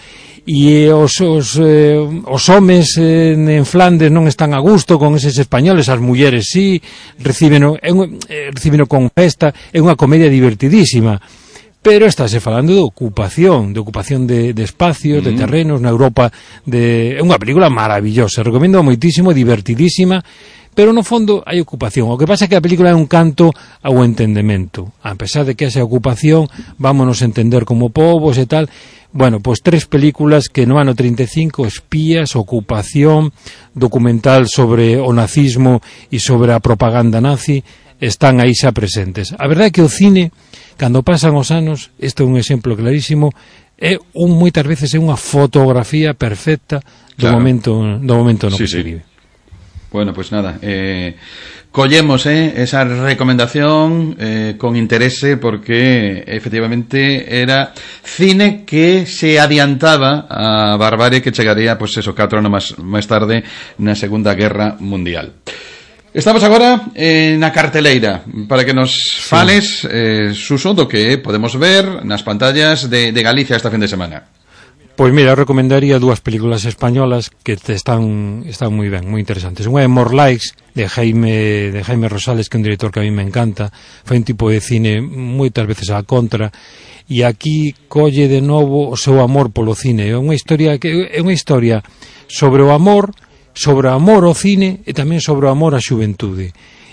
e os, os, eh, os homes eh, en Flandes non están a gusto con eses españoles, as mulleres sí, recíbeno, é un, eh, recíbeno con festa, é unha comedia divertidísima. Pero estáse falando de ocupación, de ocupación de, de espacios, mm. de terrenos na Europa, de... é unha película maravillosa, recomendo moitísimo, divertidísima, pero no fondo hai ocupación. O que pasa é que a película é un canto ao entendemento. A pesar de que esa ocupación, vámonos a entender como povos e tal. Bueno, pois tres películas que no ano trinta e cinco, espías, ocupación, documental sobre o nazismo e sobre a propaganda nazi, están aí xa presentes. A verdade é que o cine, cando pasan os anos, isto é un exemplo clarísimo, é un moitas veces é unha fotografía perfecta do claro. momento do momento no sí, que sí. se vive. Bueno, pues nada, eh, collemos eh, esa recomendación eh, con interese porque efectivamente era cine que se adiantaba a barbarie que chegaría, pues eso, catro anos máis, máis tarde na Segunda Guerra Mundial. Estamos agora eh, na carteleira para que nos fales, eh, Suso, do que podemos ver nas pantallas de, de Galicia esta fin de semana. Pois mira, recomendaría dúas películas españolas que te están están moi ben, moi interesantes. Unha é More Likes, de Jaime de Jaime Rosales, que é un director que a mí me encanta, fai un tipo de cine moitas veces á contra, e aquí colle de novo o seu amor polo cine. É unha historia que é unha historia sobre o amor, sobre o amor ao cine e tamén sobre o amor á xuventude.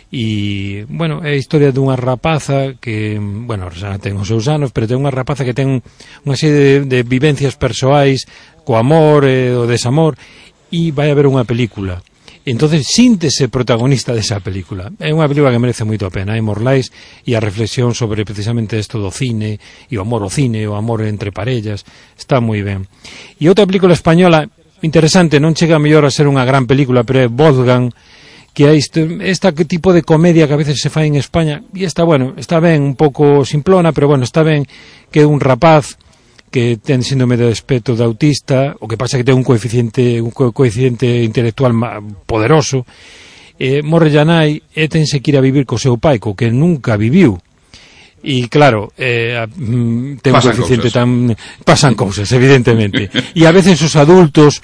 E, bueno, é a historia dunha rapaza que, bueno, xa ten os seus anos, pero ten unha rapaza que ten unha serie de, de vivencias persoais co amor e o desamor, e vai haber unha película. Entonces, síntese protagonista desa película. É unha película que merece moito a pena, é Morlais, e a reflexión sobre precisamente isto do cine, e o amor ao cine, o amor entre parellas, está moi ben. E outra película española interesante, non chega mellor a ser unha gran película, pero é Wolfgang, que é este, esta tipo de comedia que a veces se fai en España, e está, bueno, está ben, un pouco simplona, pero bueno, está ben, que é un rapaz que ten síndrome de espectro de autista, o que pasa que ten un coeficiente un co coeficiente intelectual poderoso, eh, morre llanai e tense que ir a vivir co seu pai, co que nunca viviu. E claro, eh, ten un coeficiente tan... Pasan cousas, evidentemente. E a veces os adultos,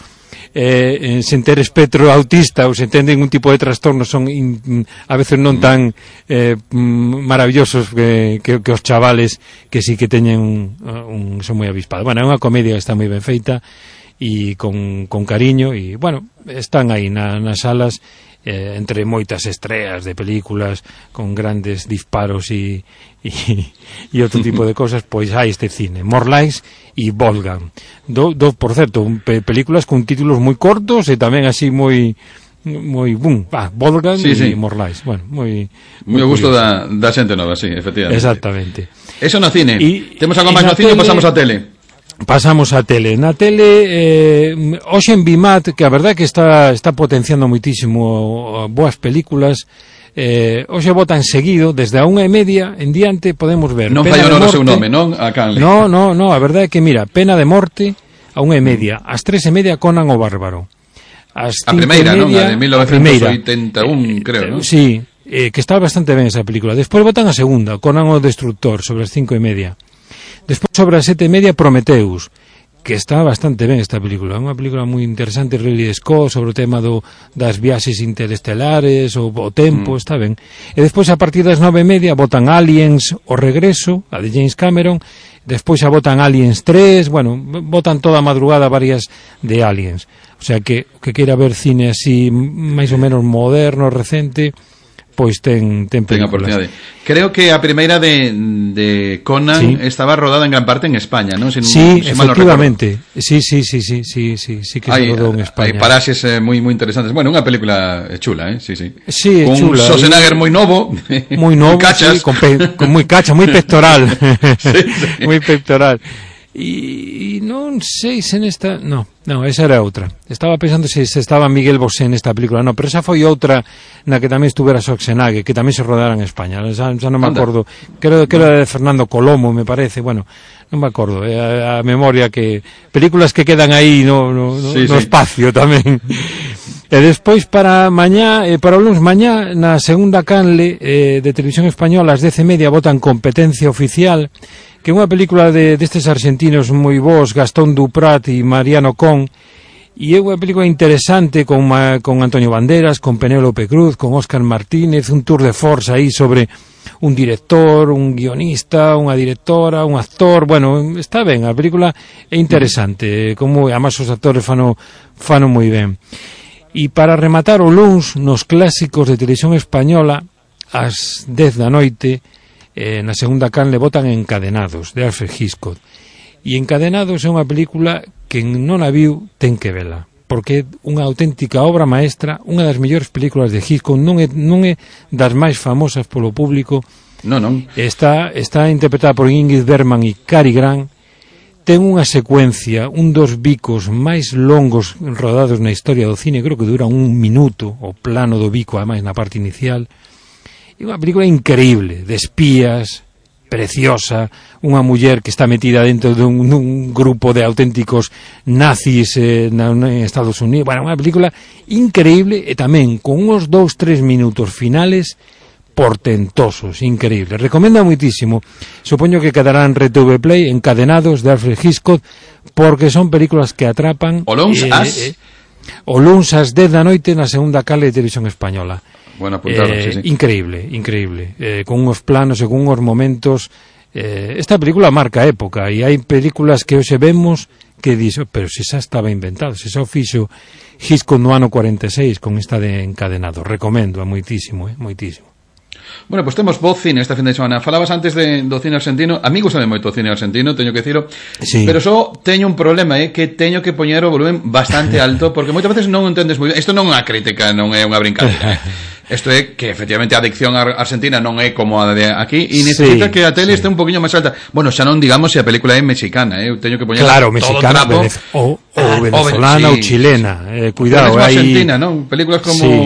eh, sen ter espectro autista ou sen ter ningún tipo de trastorno, son in, a veces non tan eh, maravillosos que, que, que os chavales que sí que teñen un, un son moi avispados. Bueno, é unha comedia que está moi ben feita e con, con cariño, e bueno, están aí na, nas salas, eh, entre moitas estreas de películas con grandes disparos e e, e outro tipo de cosas, pois hai este cine, More Likes e Wolfgang. Do, do, por certo, pe, películas con títulos moi cortos e tamén así moi moi bum, ah, Volgan sí, e sí. Morlais. Bueno, moi moi gusto da, da xente nova, sí, efectivamente. Exactamente. Eso no cine. Y, Temos algo máis no cine, tele, pasamos a tele. Pasamos a tele. Na tele, eh, hoxe en Bimat, que a verdade que está está potenciando moitísimo boas películas. Eh, hoxe votan seguido, desde a unha e media en diante podemos ver. Non fai honor o seu nome, non? A Canle. No, no, no, a verdade é que mira, Pena de Morte a unha e media, ás tres e media Conan o Bárbaro. As a primeira, non? A de mil novecentos e oitenta e un, creo, non? Sí, eh, que está bastante ben esa película. Despois votan a segunda, Conan o Destructor, sobre as cinco e media. Despois sobre as sete e media Prometheus, que está bastante ben esta película. É unha película moi interesante, Ridley Scott, sobre o tema do, das viaxes interestelares, o, o tempo, mm. está ben. E despois a partir das nove e media votan Aliens, o regreso, a de James Cameron. Despois a votan Aliens tres, bueno, votan toda a madrugada varias de Aliens. O sea que que queira ver cine así máis ou menos moderno, recente, pois ten ten películas. Creo que a primeira de, de Conan sí. estaba rodada en gran parte en España, ¿no? Si, sí, si efectivamente. No sí, sí, sí, sí, sí, sí, sí que hay, se rodou en España. Hai paraxes eh, moi moi interesantes. Bueno, unha película chula, eh? Sí, sí. Sí, con chula. Un Schwarzenegger moi novo, moi novo, cachas. Sí, con, pe, con moi cacha, moi pectoral. sí, sí. Moi pectoral. E, e non sei se nesta... No, no, esa era outra. Estaba pensando se, se estaba Miguel Bosé nesta película. No, pero esa foi outra na que tamén estuvera Schwarzenegger, que tamén se rodara en España. Xa, xa non me acordo. Creo que era de Fernando Colomo, me parece. Bueno, non me acordo. É a, a memoria que... Películas que quedan aí no, no, no, sí, no sí. espacio tamén. E despois para mañá, eh, para o luns mañá, na segunda canle eh, de Televisión Española, ás dez e media votan Competencia Oficial, que é unha película de destes argentinos moi bons, Gastón Duprat e Mariano Con, e é unha película interesante con, con Antonio Banderas, con Penélope Cruz, con Óscar Martínez, un tour de force aí sobre un director, un guionista, unha directora, un actor, bueno, está ben, a película é interesante, como además os actores fano, fano moi ben. E para rematar o luns, nos clásicos de Televisión Española, ás dez da noite, Eh, na segunda canle votan Encadenados, de Alfred Hitchcock. E Encadenados é unha película que non a viu ten que vela, porque é unha auténtica obra maestra, unha das mellores películas de Hitchcock, non é, non é das máis famosas polo público. Non, non. Está, está interpretada por Ingrid Bergman e Cary Grant. Ten unha secuencia, un dos bicos máis longos rodados na historia do cine, creo que dura un minuto, o plano do bico, ademais, na parte inicial. É unha película increíble, de espías, preciosa, unha muller que está metida dentro dun, dun grupo de auténticos nazis eh, na, en Estados Unidos. Bueno, unha película increíble e tamén con uns dous, tres minutos finales portentosos, increíbles. Recomendo moitísimo. Supoño que quedará en Red T V Play, Encadenados, de Alfred Hitchcock, porque son películas que atrapan. O luns eh, as... Eh, o luns ás dez da noite na segunda canle de Televisión Española. Bueno, apuntado, eh, sí, sí. Increíble, increíble. Eh, con unos planos e con unos momentos. Eh, esta película marca época e hai películas que hoxe vemos que dixo, pero se xa estaba inventado, se xa o fixo Hitchcock no ano cuarenta e seis con esta de Encadenado. Recomendo, é moitísimo, eh, moitísimo. Bueno, pois pues temos bo cine esta fin de semana. Falabas antes de, do cine argentino. A mí gustame moito o cine argentino, teño que dicilo. Sí. Pero só teño un problema, é eh, que teño que poñer o volumen bastante alto, porque moitas veces non entendes moi ben. Isto non é unha crítica, non é unha brincadeira. Isto é que efectivamente a dicción argentina non é como a de aquí e necesita sí, que a tele sí. este un poquinho máis alta. Bueno, xa non digamos se a película é mexicana, eh? Teño que poñer claro, todo mexicana, trapo. Venez o, o ah, venezolana ou sí, chilena, eh, cuidado, hai argentina, non? Películas como sí.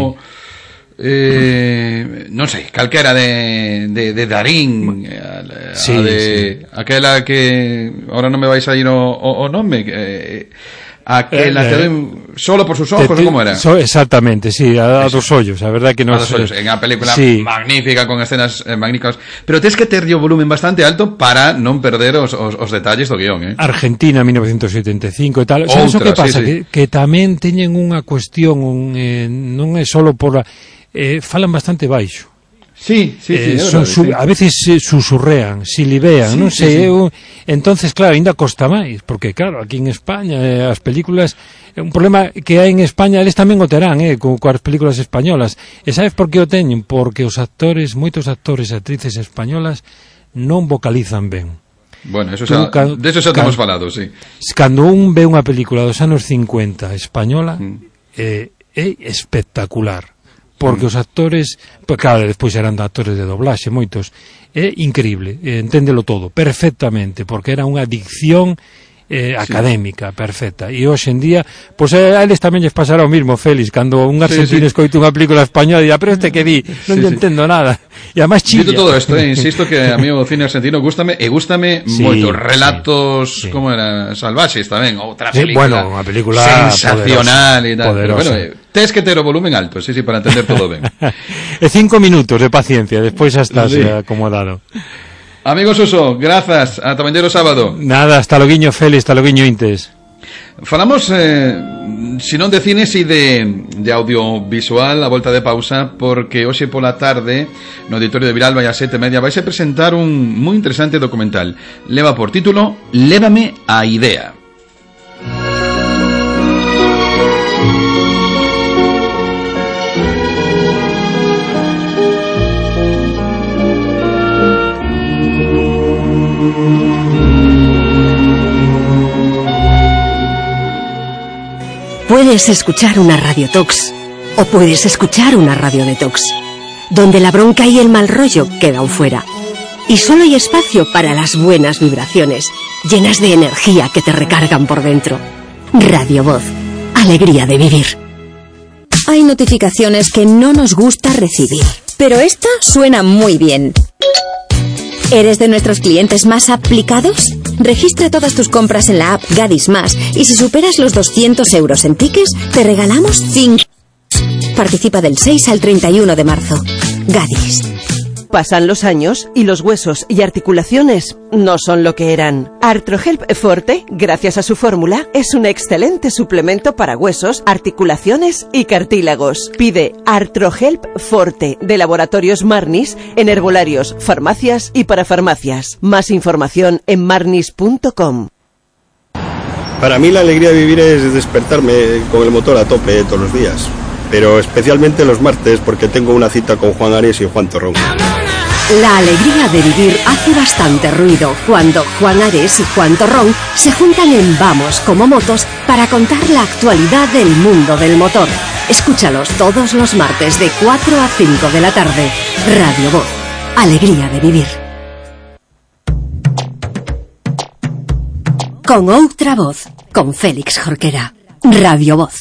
eh, non sei, calquera de, de, de Darín, a, sí, a de sí. aquela que ahora non me vais a ir o, o, o nome, eh, aquela eh, que eh, solo por sus ojos, te, te, ¿cómo era? So, exactamente, sí, a, a dos ollos, a verdad que non... A dos ollos, en unha película sí. magnífica, con escenas eh, magníficas, pero tens que ter o volumen bastante alto para non perder os, os, os detalles do guión, eh? Argentina, mil novecientos setenta e cinco e tal. Outra, o que pasa? Sí, sí. Que, que tamén teñen unha cuestión, un, eh, non é solo por... Eh, falan bastante baixo. Sí, sí, sí, eh, son, verdade, su, sí. A veces eh, susurrean, silibean, sí, non sei, sí, sí. Eu, entonces claro, ainda costa máis, porque claro, aquí en España eh, as películas, eh, un problema que hai en España, eles tamén o terán, eh, co, coas películas españolas. E sabes por que o teñen? Porque os actores, moitos actores e actrices españolas non vocalizan ben. Bueno, eso xa, Tú, de eso xa temos falado, sí. Cando un ve unha película dos anos cincuenta española, mm. eh, é espectacular. Porque os actores, pues claro, despois eran de actores de doblaxe, moitos, é increíble, enténdelo todo, perfectamente, porque era unha dicción eh, académica, sí. perfecta, e hoxe en día, pois pues, a eles tamén lles pasará o mismo, Félix, cando un argentino sí, sí. escoita unha película española e dirá, pero este que vi, non sí, lle sí. entendo nada, e además chilla. Dito todo isto, eh, insisto que a mí o cine argentino gústame, e gústame sí, moito, relatos, sí, sí. como era, salvaxes tamén, outra película, sí, bueno, unha película sensacional e tal, poderosa. Pero bueno, tes que ter o volumen alto, sí, sí, para entender todo ben. E cinco minutos de paciencia, despois xa estás sí. acomodado. Amigos Suso, grazas, ata mañeiro sábado. Nada, hasta loguiño Félix, hasta loguiño Intes. Falamos, eh, si non de cine, si de, de audiovisual, a volta de pausa, porque hoxe pola tarde, no Auditorio de Vilalba e a sete e media, vais a presentar un moi interesante documental. Leva por título Lévame a idea. Puedes escuchar una radiotox o puedes escuchar una radio detox, donde la bronca y el mal rollo quedan fuera. Y solo hay espacio para las buenas vibraciones, llenas de energía que te recargan por dentro. Radio Voz, alegría de vivir. Hay notificaciones que no nos gusta recibir, pero esta suena muy bien. ¿Eres de nuestros clientes más aplicados? Registra todas tus compras en la app Gadis Más y si superas los doscientos euros en tickets, te regalamos cinco. Participa del seis al treinta y uno de marzo. Gadis. Pasan los años y los huesos y articulaciones no son lo que eran. Artrohelp Forte, gracias a su fórmula, es un excelente suplemento para huesos, articulaciones y cartílagos. Pide Artrohelp Forte de Laboratorios Marnis en herbolarios, farmacias y parafarmacias. Más información en marnis punto com. Para mí la alegría de vivir es despertarme con el motor a tope todos los días. Pero especialmente los martes porque tengo una cita con Juan Ares y Juan Torrón. La alegría de vivir hace bastante ruido cuando Juan Ares y Juan Torrón se juntan en Vamos como Motos para contar la actualidad del mundo del motor. Escúchalos todos los martes de cuatro a cinco de la tarde. Radio Voz, alegría de vivir. Con outra voz, con Félix Jorquera. Radio Voz.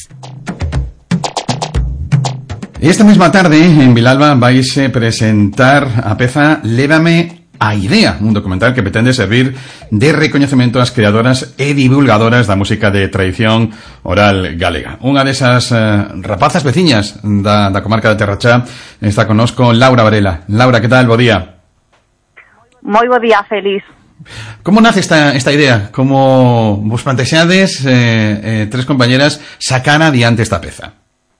E esta mesma tarde en Vilalba vais a presentar a peza Lévame a idea, un documental que pretende servir de recoñecemento ás creadoras e divulgadoras da música de tradición oral galega. Unha desas uh, rapazas veciñas da, da comarca de Terrachá está connosco Laura Varela. Laura, que tal? Bo día. Moi bo día, Félix. Como nace esta, esta idea? Como vos plantexades eh, eh, tres compañeras sacar adiante esta peza?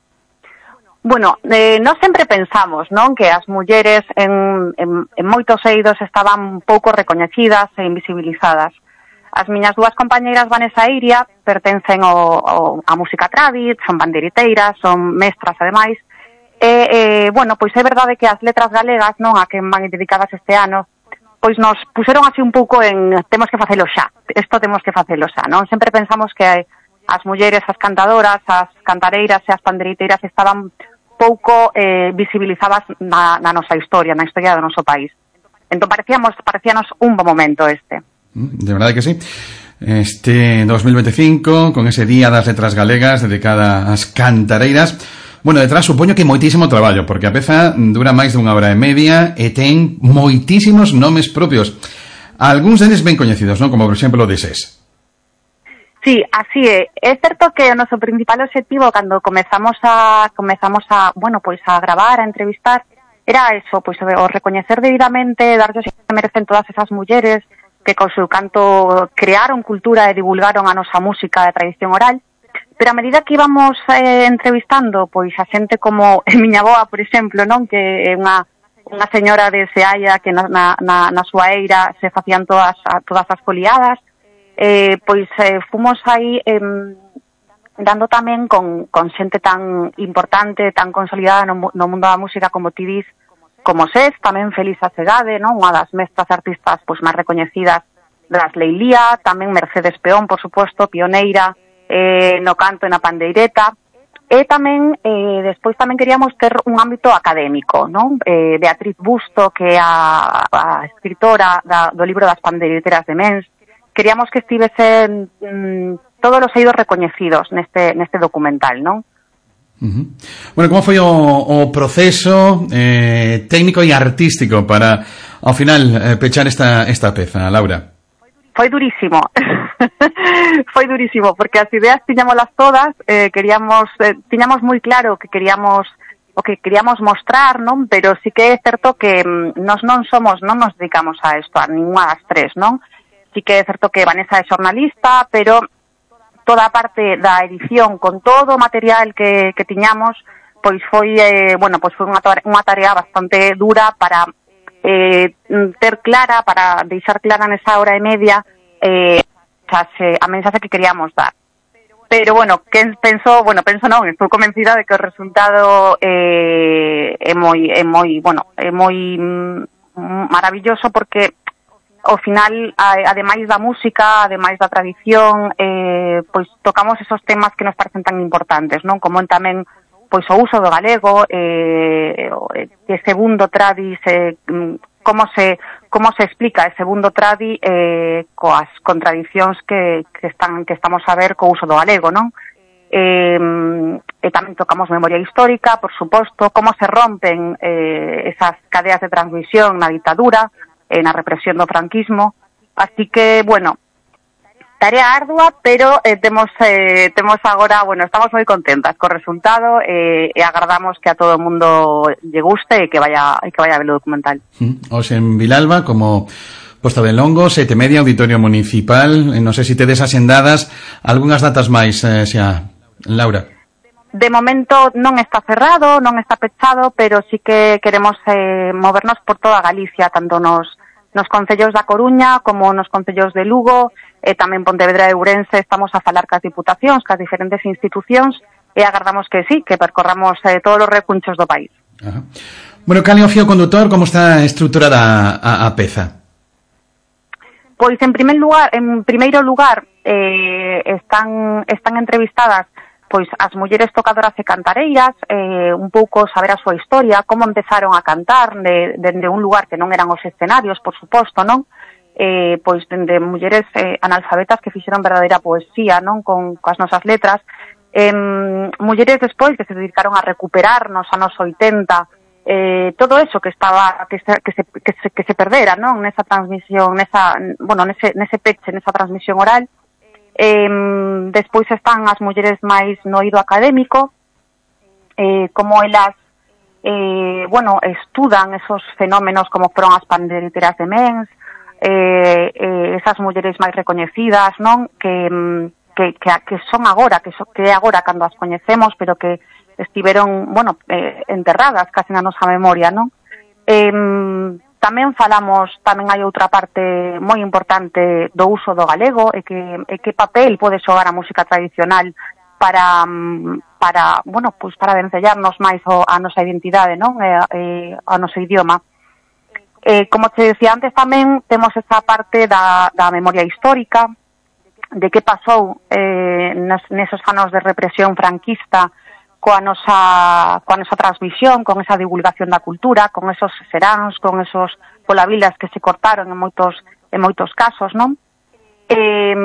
Bueno, eh, nós sempre pensamos, non, que as mulleres en, en, en moitos eidos estaban pouco recoñecidas e invisibilizadas. As miñas dúas compañeiras Vanessa e Iria pertencen ao, ao, a música tradi, son bandeiriteiras, son mestras ademais, e, eh, bueno, pois é verdade que as letras galegas, non, a que van dedicadas este ano, pois nos puseron así un pouco en temos que facelo xa, isto temos que facelo xa, non? Sempre pensamos que as mulleres, as cantadoras, as cantareiras e as pandeiriteiras estaban pouco eh, visibilizadas na, na nosa historia, na historia do noso país. Entón parecíamos, parecíanos un bo momento este. De verdade que sí. Este dos mil veinticinco, con ese Día das Letras Galegas dedicada ás cantareiras, bueno, detrás supoño que moitísimo traballo, porque a peza dura máis dunha hora e media e ten moitísimos nomes propios. Algúns deles ben coñecidos, non? Como por exemplo o de SES. Sí, así é. É certo que o noso principal objetivo cando comezamos a comezamos a, bueno, pois a gravar, a entrevistar, era eso, pois o recoñecer debidamente, darlle que merecen todas esas mulleres que con seu canto crearon cultura e divulgaron a nosa música de tradición oral. Pero a medida que íbamos eh, entrevistando, pois a xente como a miña avoa, por exemplo, non, que é unha unha señora de Sealla que na na na, na súa eira se facían todas a, todas as foliadas. Eh, pois eh, fomos aí eh, dando tamén con, con xente tan importante, tan consolidada no, no mundo da música como ti dis, como SES, tamén Felisa Segade, non? Unha das mestras artistas pois máis recoñecidas das Leilía, tamén Mercedes Peón, por suposto, pioneira eh, no canto e na pandeireta, E tamén, eh, despois tamén queríamos ter un ámbito académico, non? Eh, Beatriz Busto, que é a, a escritora da, do libro das pandereteras de Mens, queríamos que estivesen mm, todos os eidos recoñecidos neste, neste documental, non? Uh-huh. Bueno, como foi o, o proceso eh, técnico e artístico para, ao final, eh, pechar esta, esta peza, Laura? Foi durísimo, foi durísimo, porque as ideas tiñámolas todas, eh, queríamos, eh, tiñamos moi claro que queríamos o que queríamos mostrar, non? Pero sí que é certo que mm, nos non somos, non nos dedicamos a isto, a ninguna das tres, non? Sí que é certo que Vanessa é xornalista, pero toda a parte da edición, con todo o material que, que tiñamos, pois foi, eh, bueno, pois foi unha, unha tarea bastante dura para Eh, ter clara, para deixar clara nesa hora e media eh, a mensaxe que queríamos dar. Pero, bueno, que penso, bueno, penso non, estou convencida de que o resultado eh, é moi, é moi, bueno, é moi mm, maravilloso, porque ao final, ademais da música, ademais da tradición, eh, pois tocamos esos temas que nos parecen tan importantes, non? Como tamén pois o uso do galego, eh, de segundo tradis, eh, como se como se explica ese segundo tradi eh, coas contradicións que, que están que estamos a ver co uso do galego, non? Eh, e tamén tocamos memoria histórica, por suposto, como se rompen eh, esas cadeas de transmisión na ditadura, eh, na represión do franquismo. Así que, bueno, tarea ardua, pero eh, temos eh, temos agora, bueno, estamos moi contentas co resultado eh, e agardamos que a todo o mundo lle guste e que vaya e que vaya a ver o documental. Mm. Os en Vilalba, como Posta de Longo, sete e media, Auditorio Municipal. Eh, non sei se tedes asendadas algunhas datas máis, eh, xa, Laura. De momento non está cerrado, non está pechado, pero sí que queremos eh, movernos por toda Galicia, tanto nos nos concellos da Coruña como nos concellos de Lugo, e tamén Pontevedra e Ourense. Estamos a falar cas diputacións, cas diferentes institucións, e agardamos que sí, que percorramos eh, todos os recunchos do país. Ajá. Bueno, cal é o fío condutor, como está estruturada a, a, a peza? Pois en primeiro lugar, en primeiro lugar eh, están están entrevistadas pois as mulleres tocadoras e cantareiras, eh, un pouco saber a súa historia, como empezaron a cantar dende de, de un lugar que non eran os escenarios, por suposto, non? Eh, pois dende mulleres eh, analfabetas que fixeron verdadeira poesía, non? Con coas nosas letras. Eh, mulleres despois que se dedicaron a recuperar nos anos oitenta, eh, todo eso que estaba que se, que se, que se, que se perdera, non? Nesa transmisión, nesa, bueno, nese, nese peche, nesa transmisión oral. Eh, despois están as mulleres máis no eido académico, eh, como elas eh, bueno, estudan esos fenómenos como foron as pandereteras de Mens, eh, eh, esas mulleres máis recoñecidas, non? Que, que, que, que son agora, que, so, que é agora cando as coñecemos, pero que estiveron, bueno, eh, enterradas casi na nosa memoria, non? Eh, Tamén falamos, tamén hai outra parte moi importante do uso do galego e que, e que papel pode xogar a música tradicional para, para bueno, pues para vencellarnos máis o, a nosa identidade, non? E, e ao noso idioma. Eh, como te decía antes, tamén temos esa parte da, da memoria histórica, de que pasou eh, nesos anos de represión franquista coa nosa, coa nosa transmisión, con esa divulgación da cultura, con esos seráns, con esos polavilas que se cortaron en moitos en moitos casos, non? E,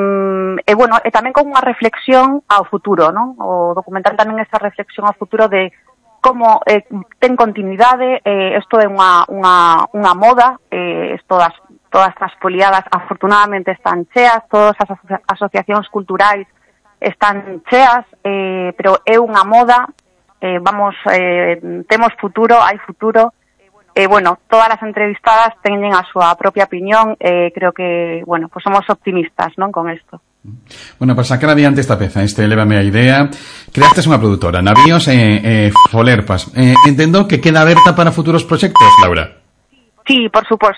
e bueno, e tamén con unha reflexión ao futuro, non? O documental tamén esa reflexión ao futuro de como eh, ten continuidade, eh, isto é unha, unha, unha moda, eh, todas, todas as poliadas afortunadamente están cheas, todas as aso- asociacións culturais están cheas, eh, pero é unha moda, eh, vamos, eh, temos futuro, hai futuro, e, eh, bueno, todas as entrevistadas teñen a súa propia opinión, e eh, creo que, bueno, pues somos optimistas, non, con isto. Bueno, para sacar adiante esta peza, este Lévame a Idea, creaste unha produtora, Navíos e eh, Folerpas. Eh, entendo que queda aberta para futuros proxectos, Laura. Sí, por suposto.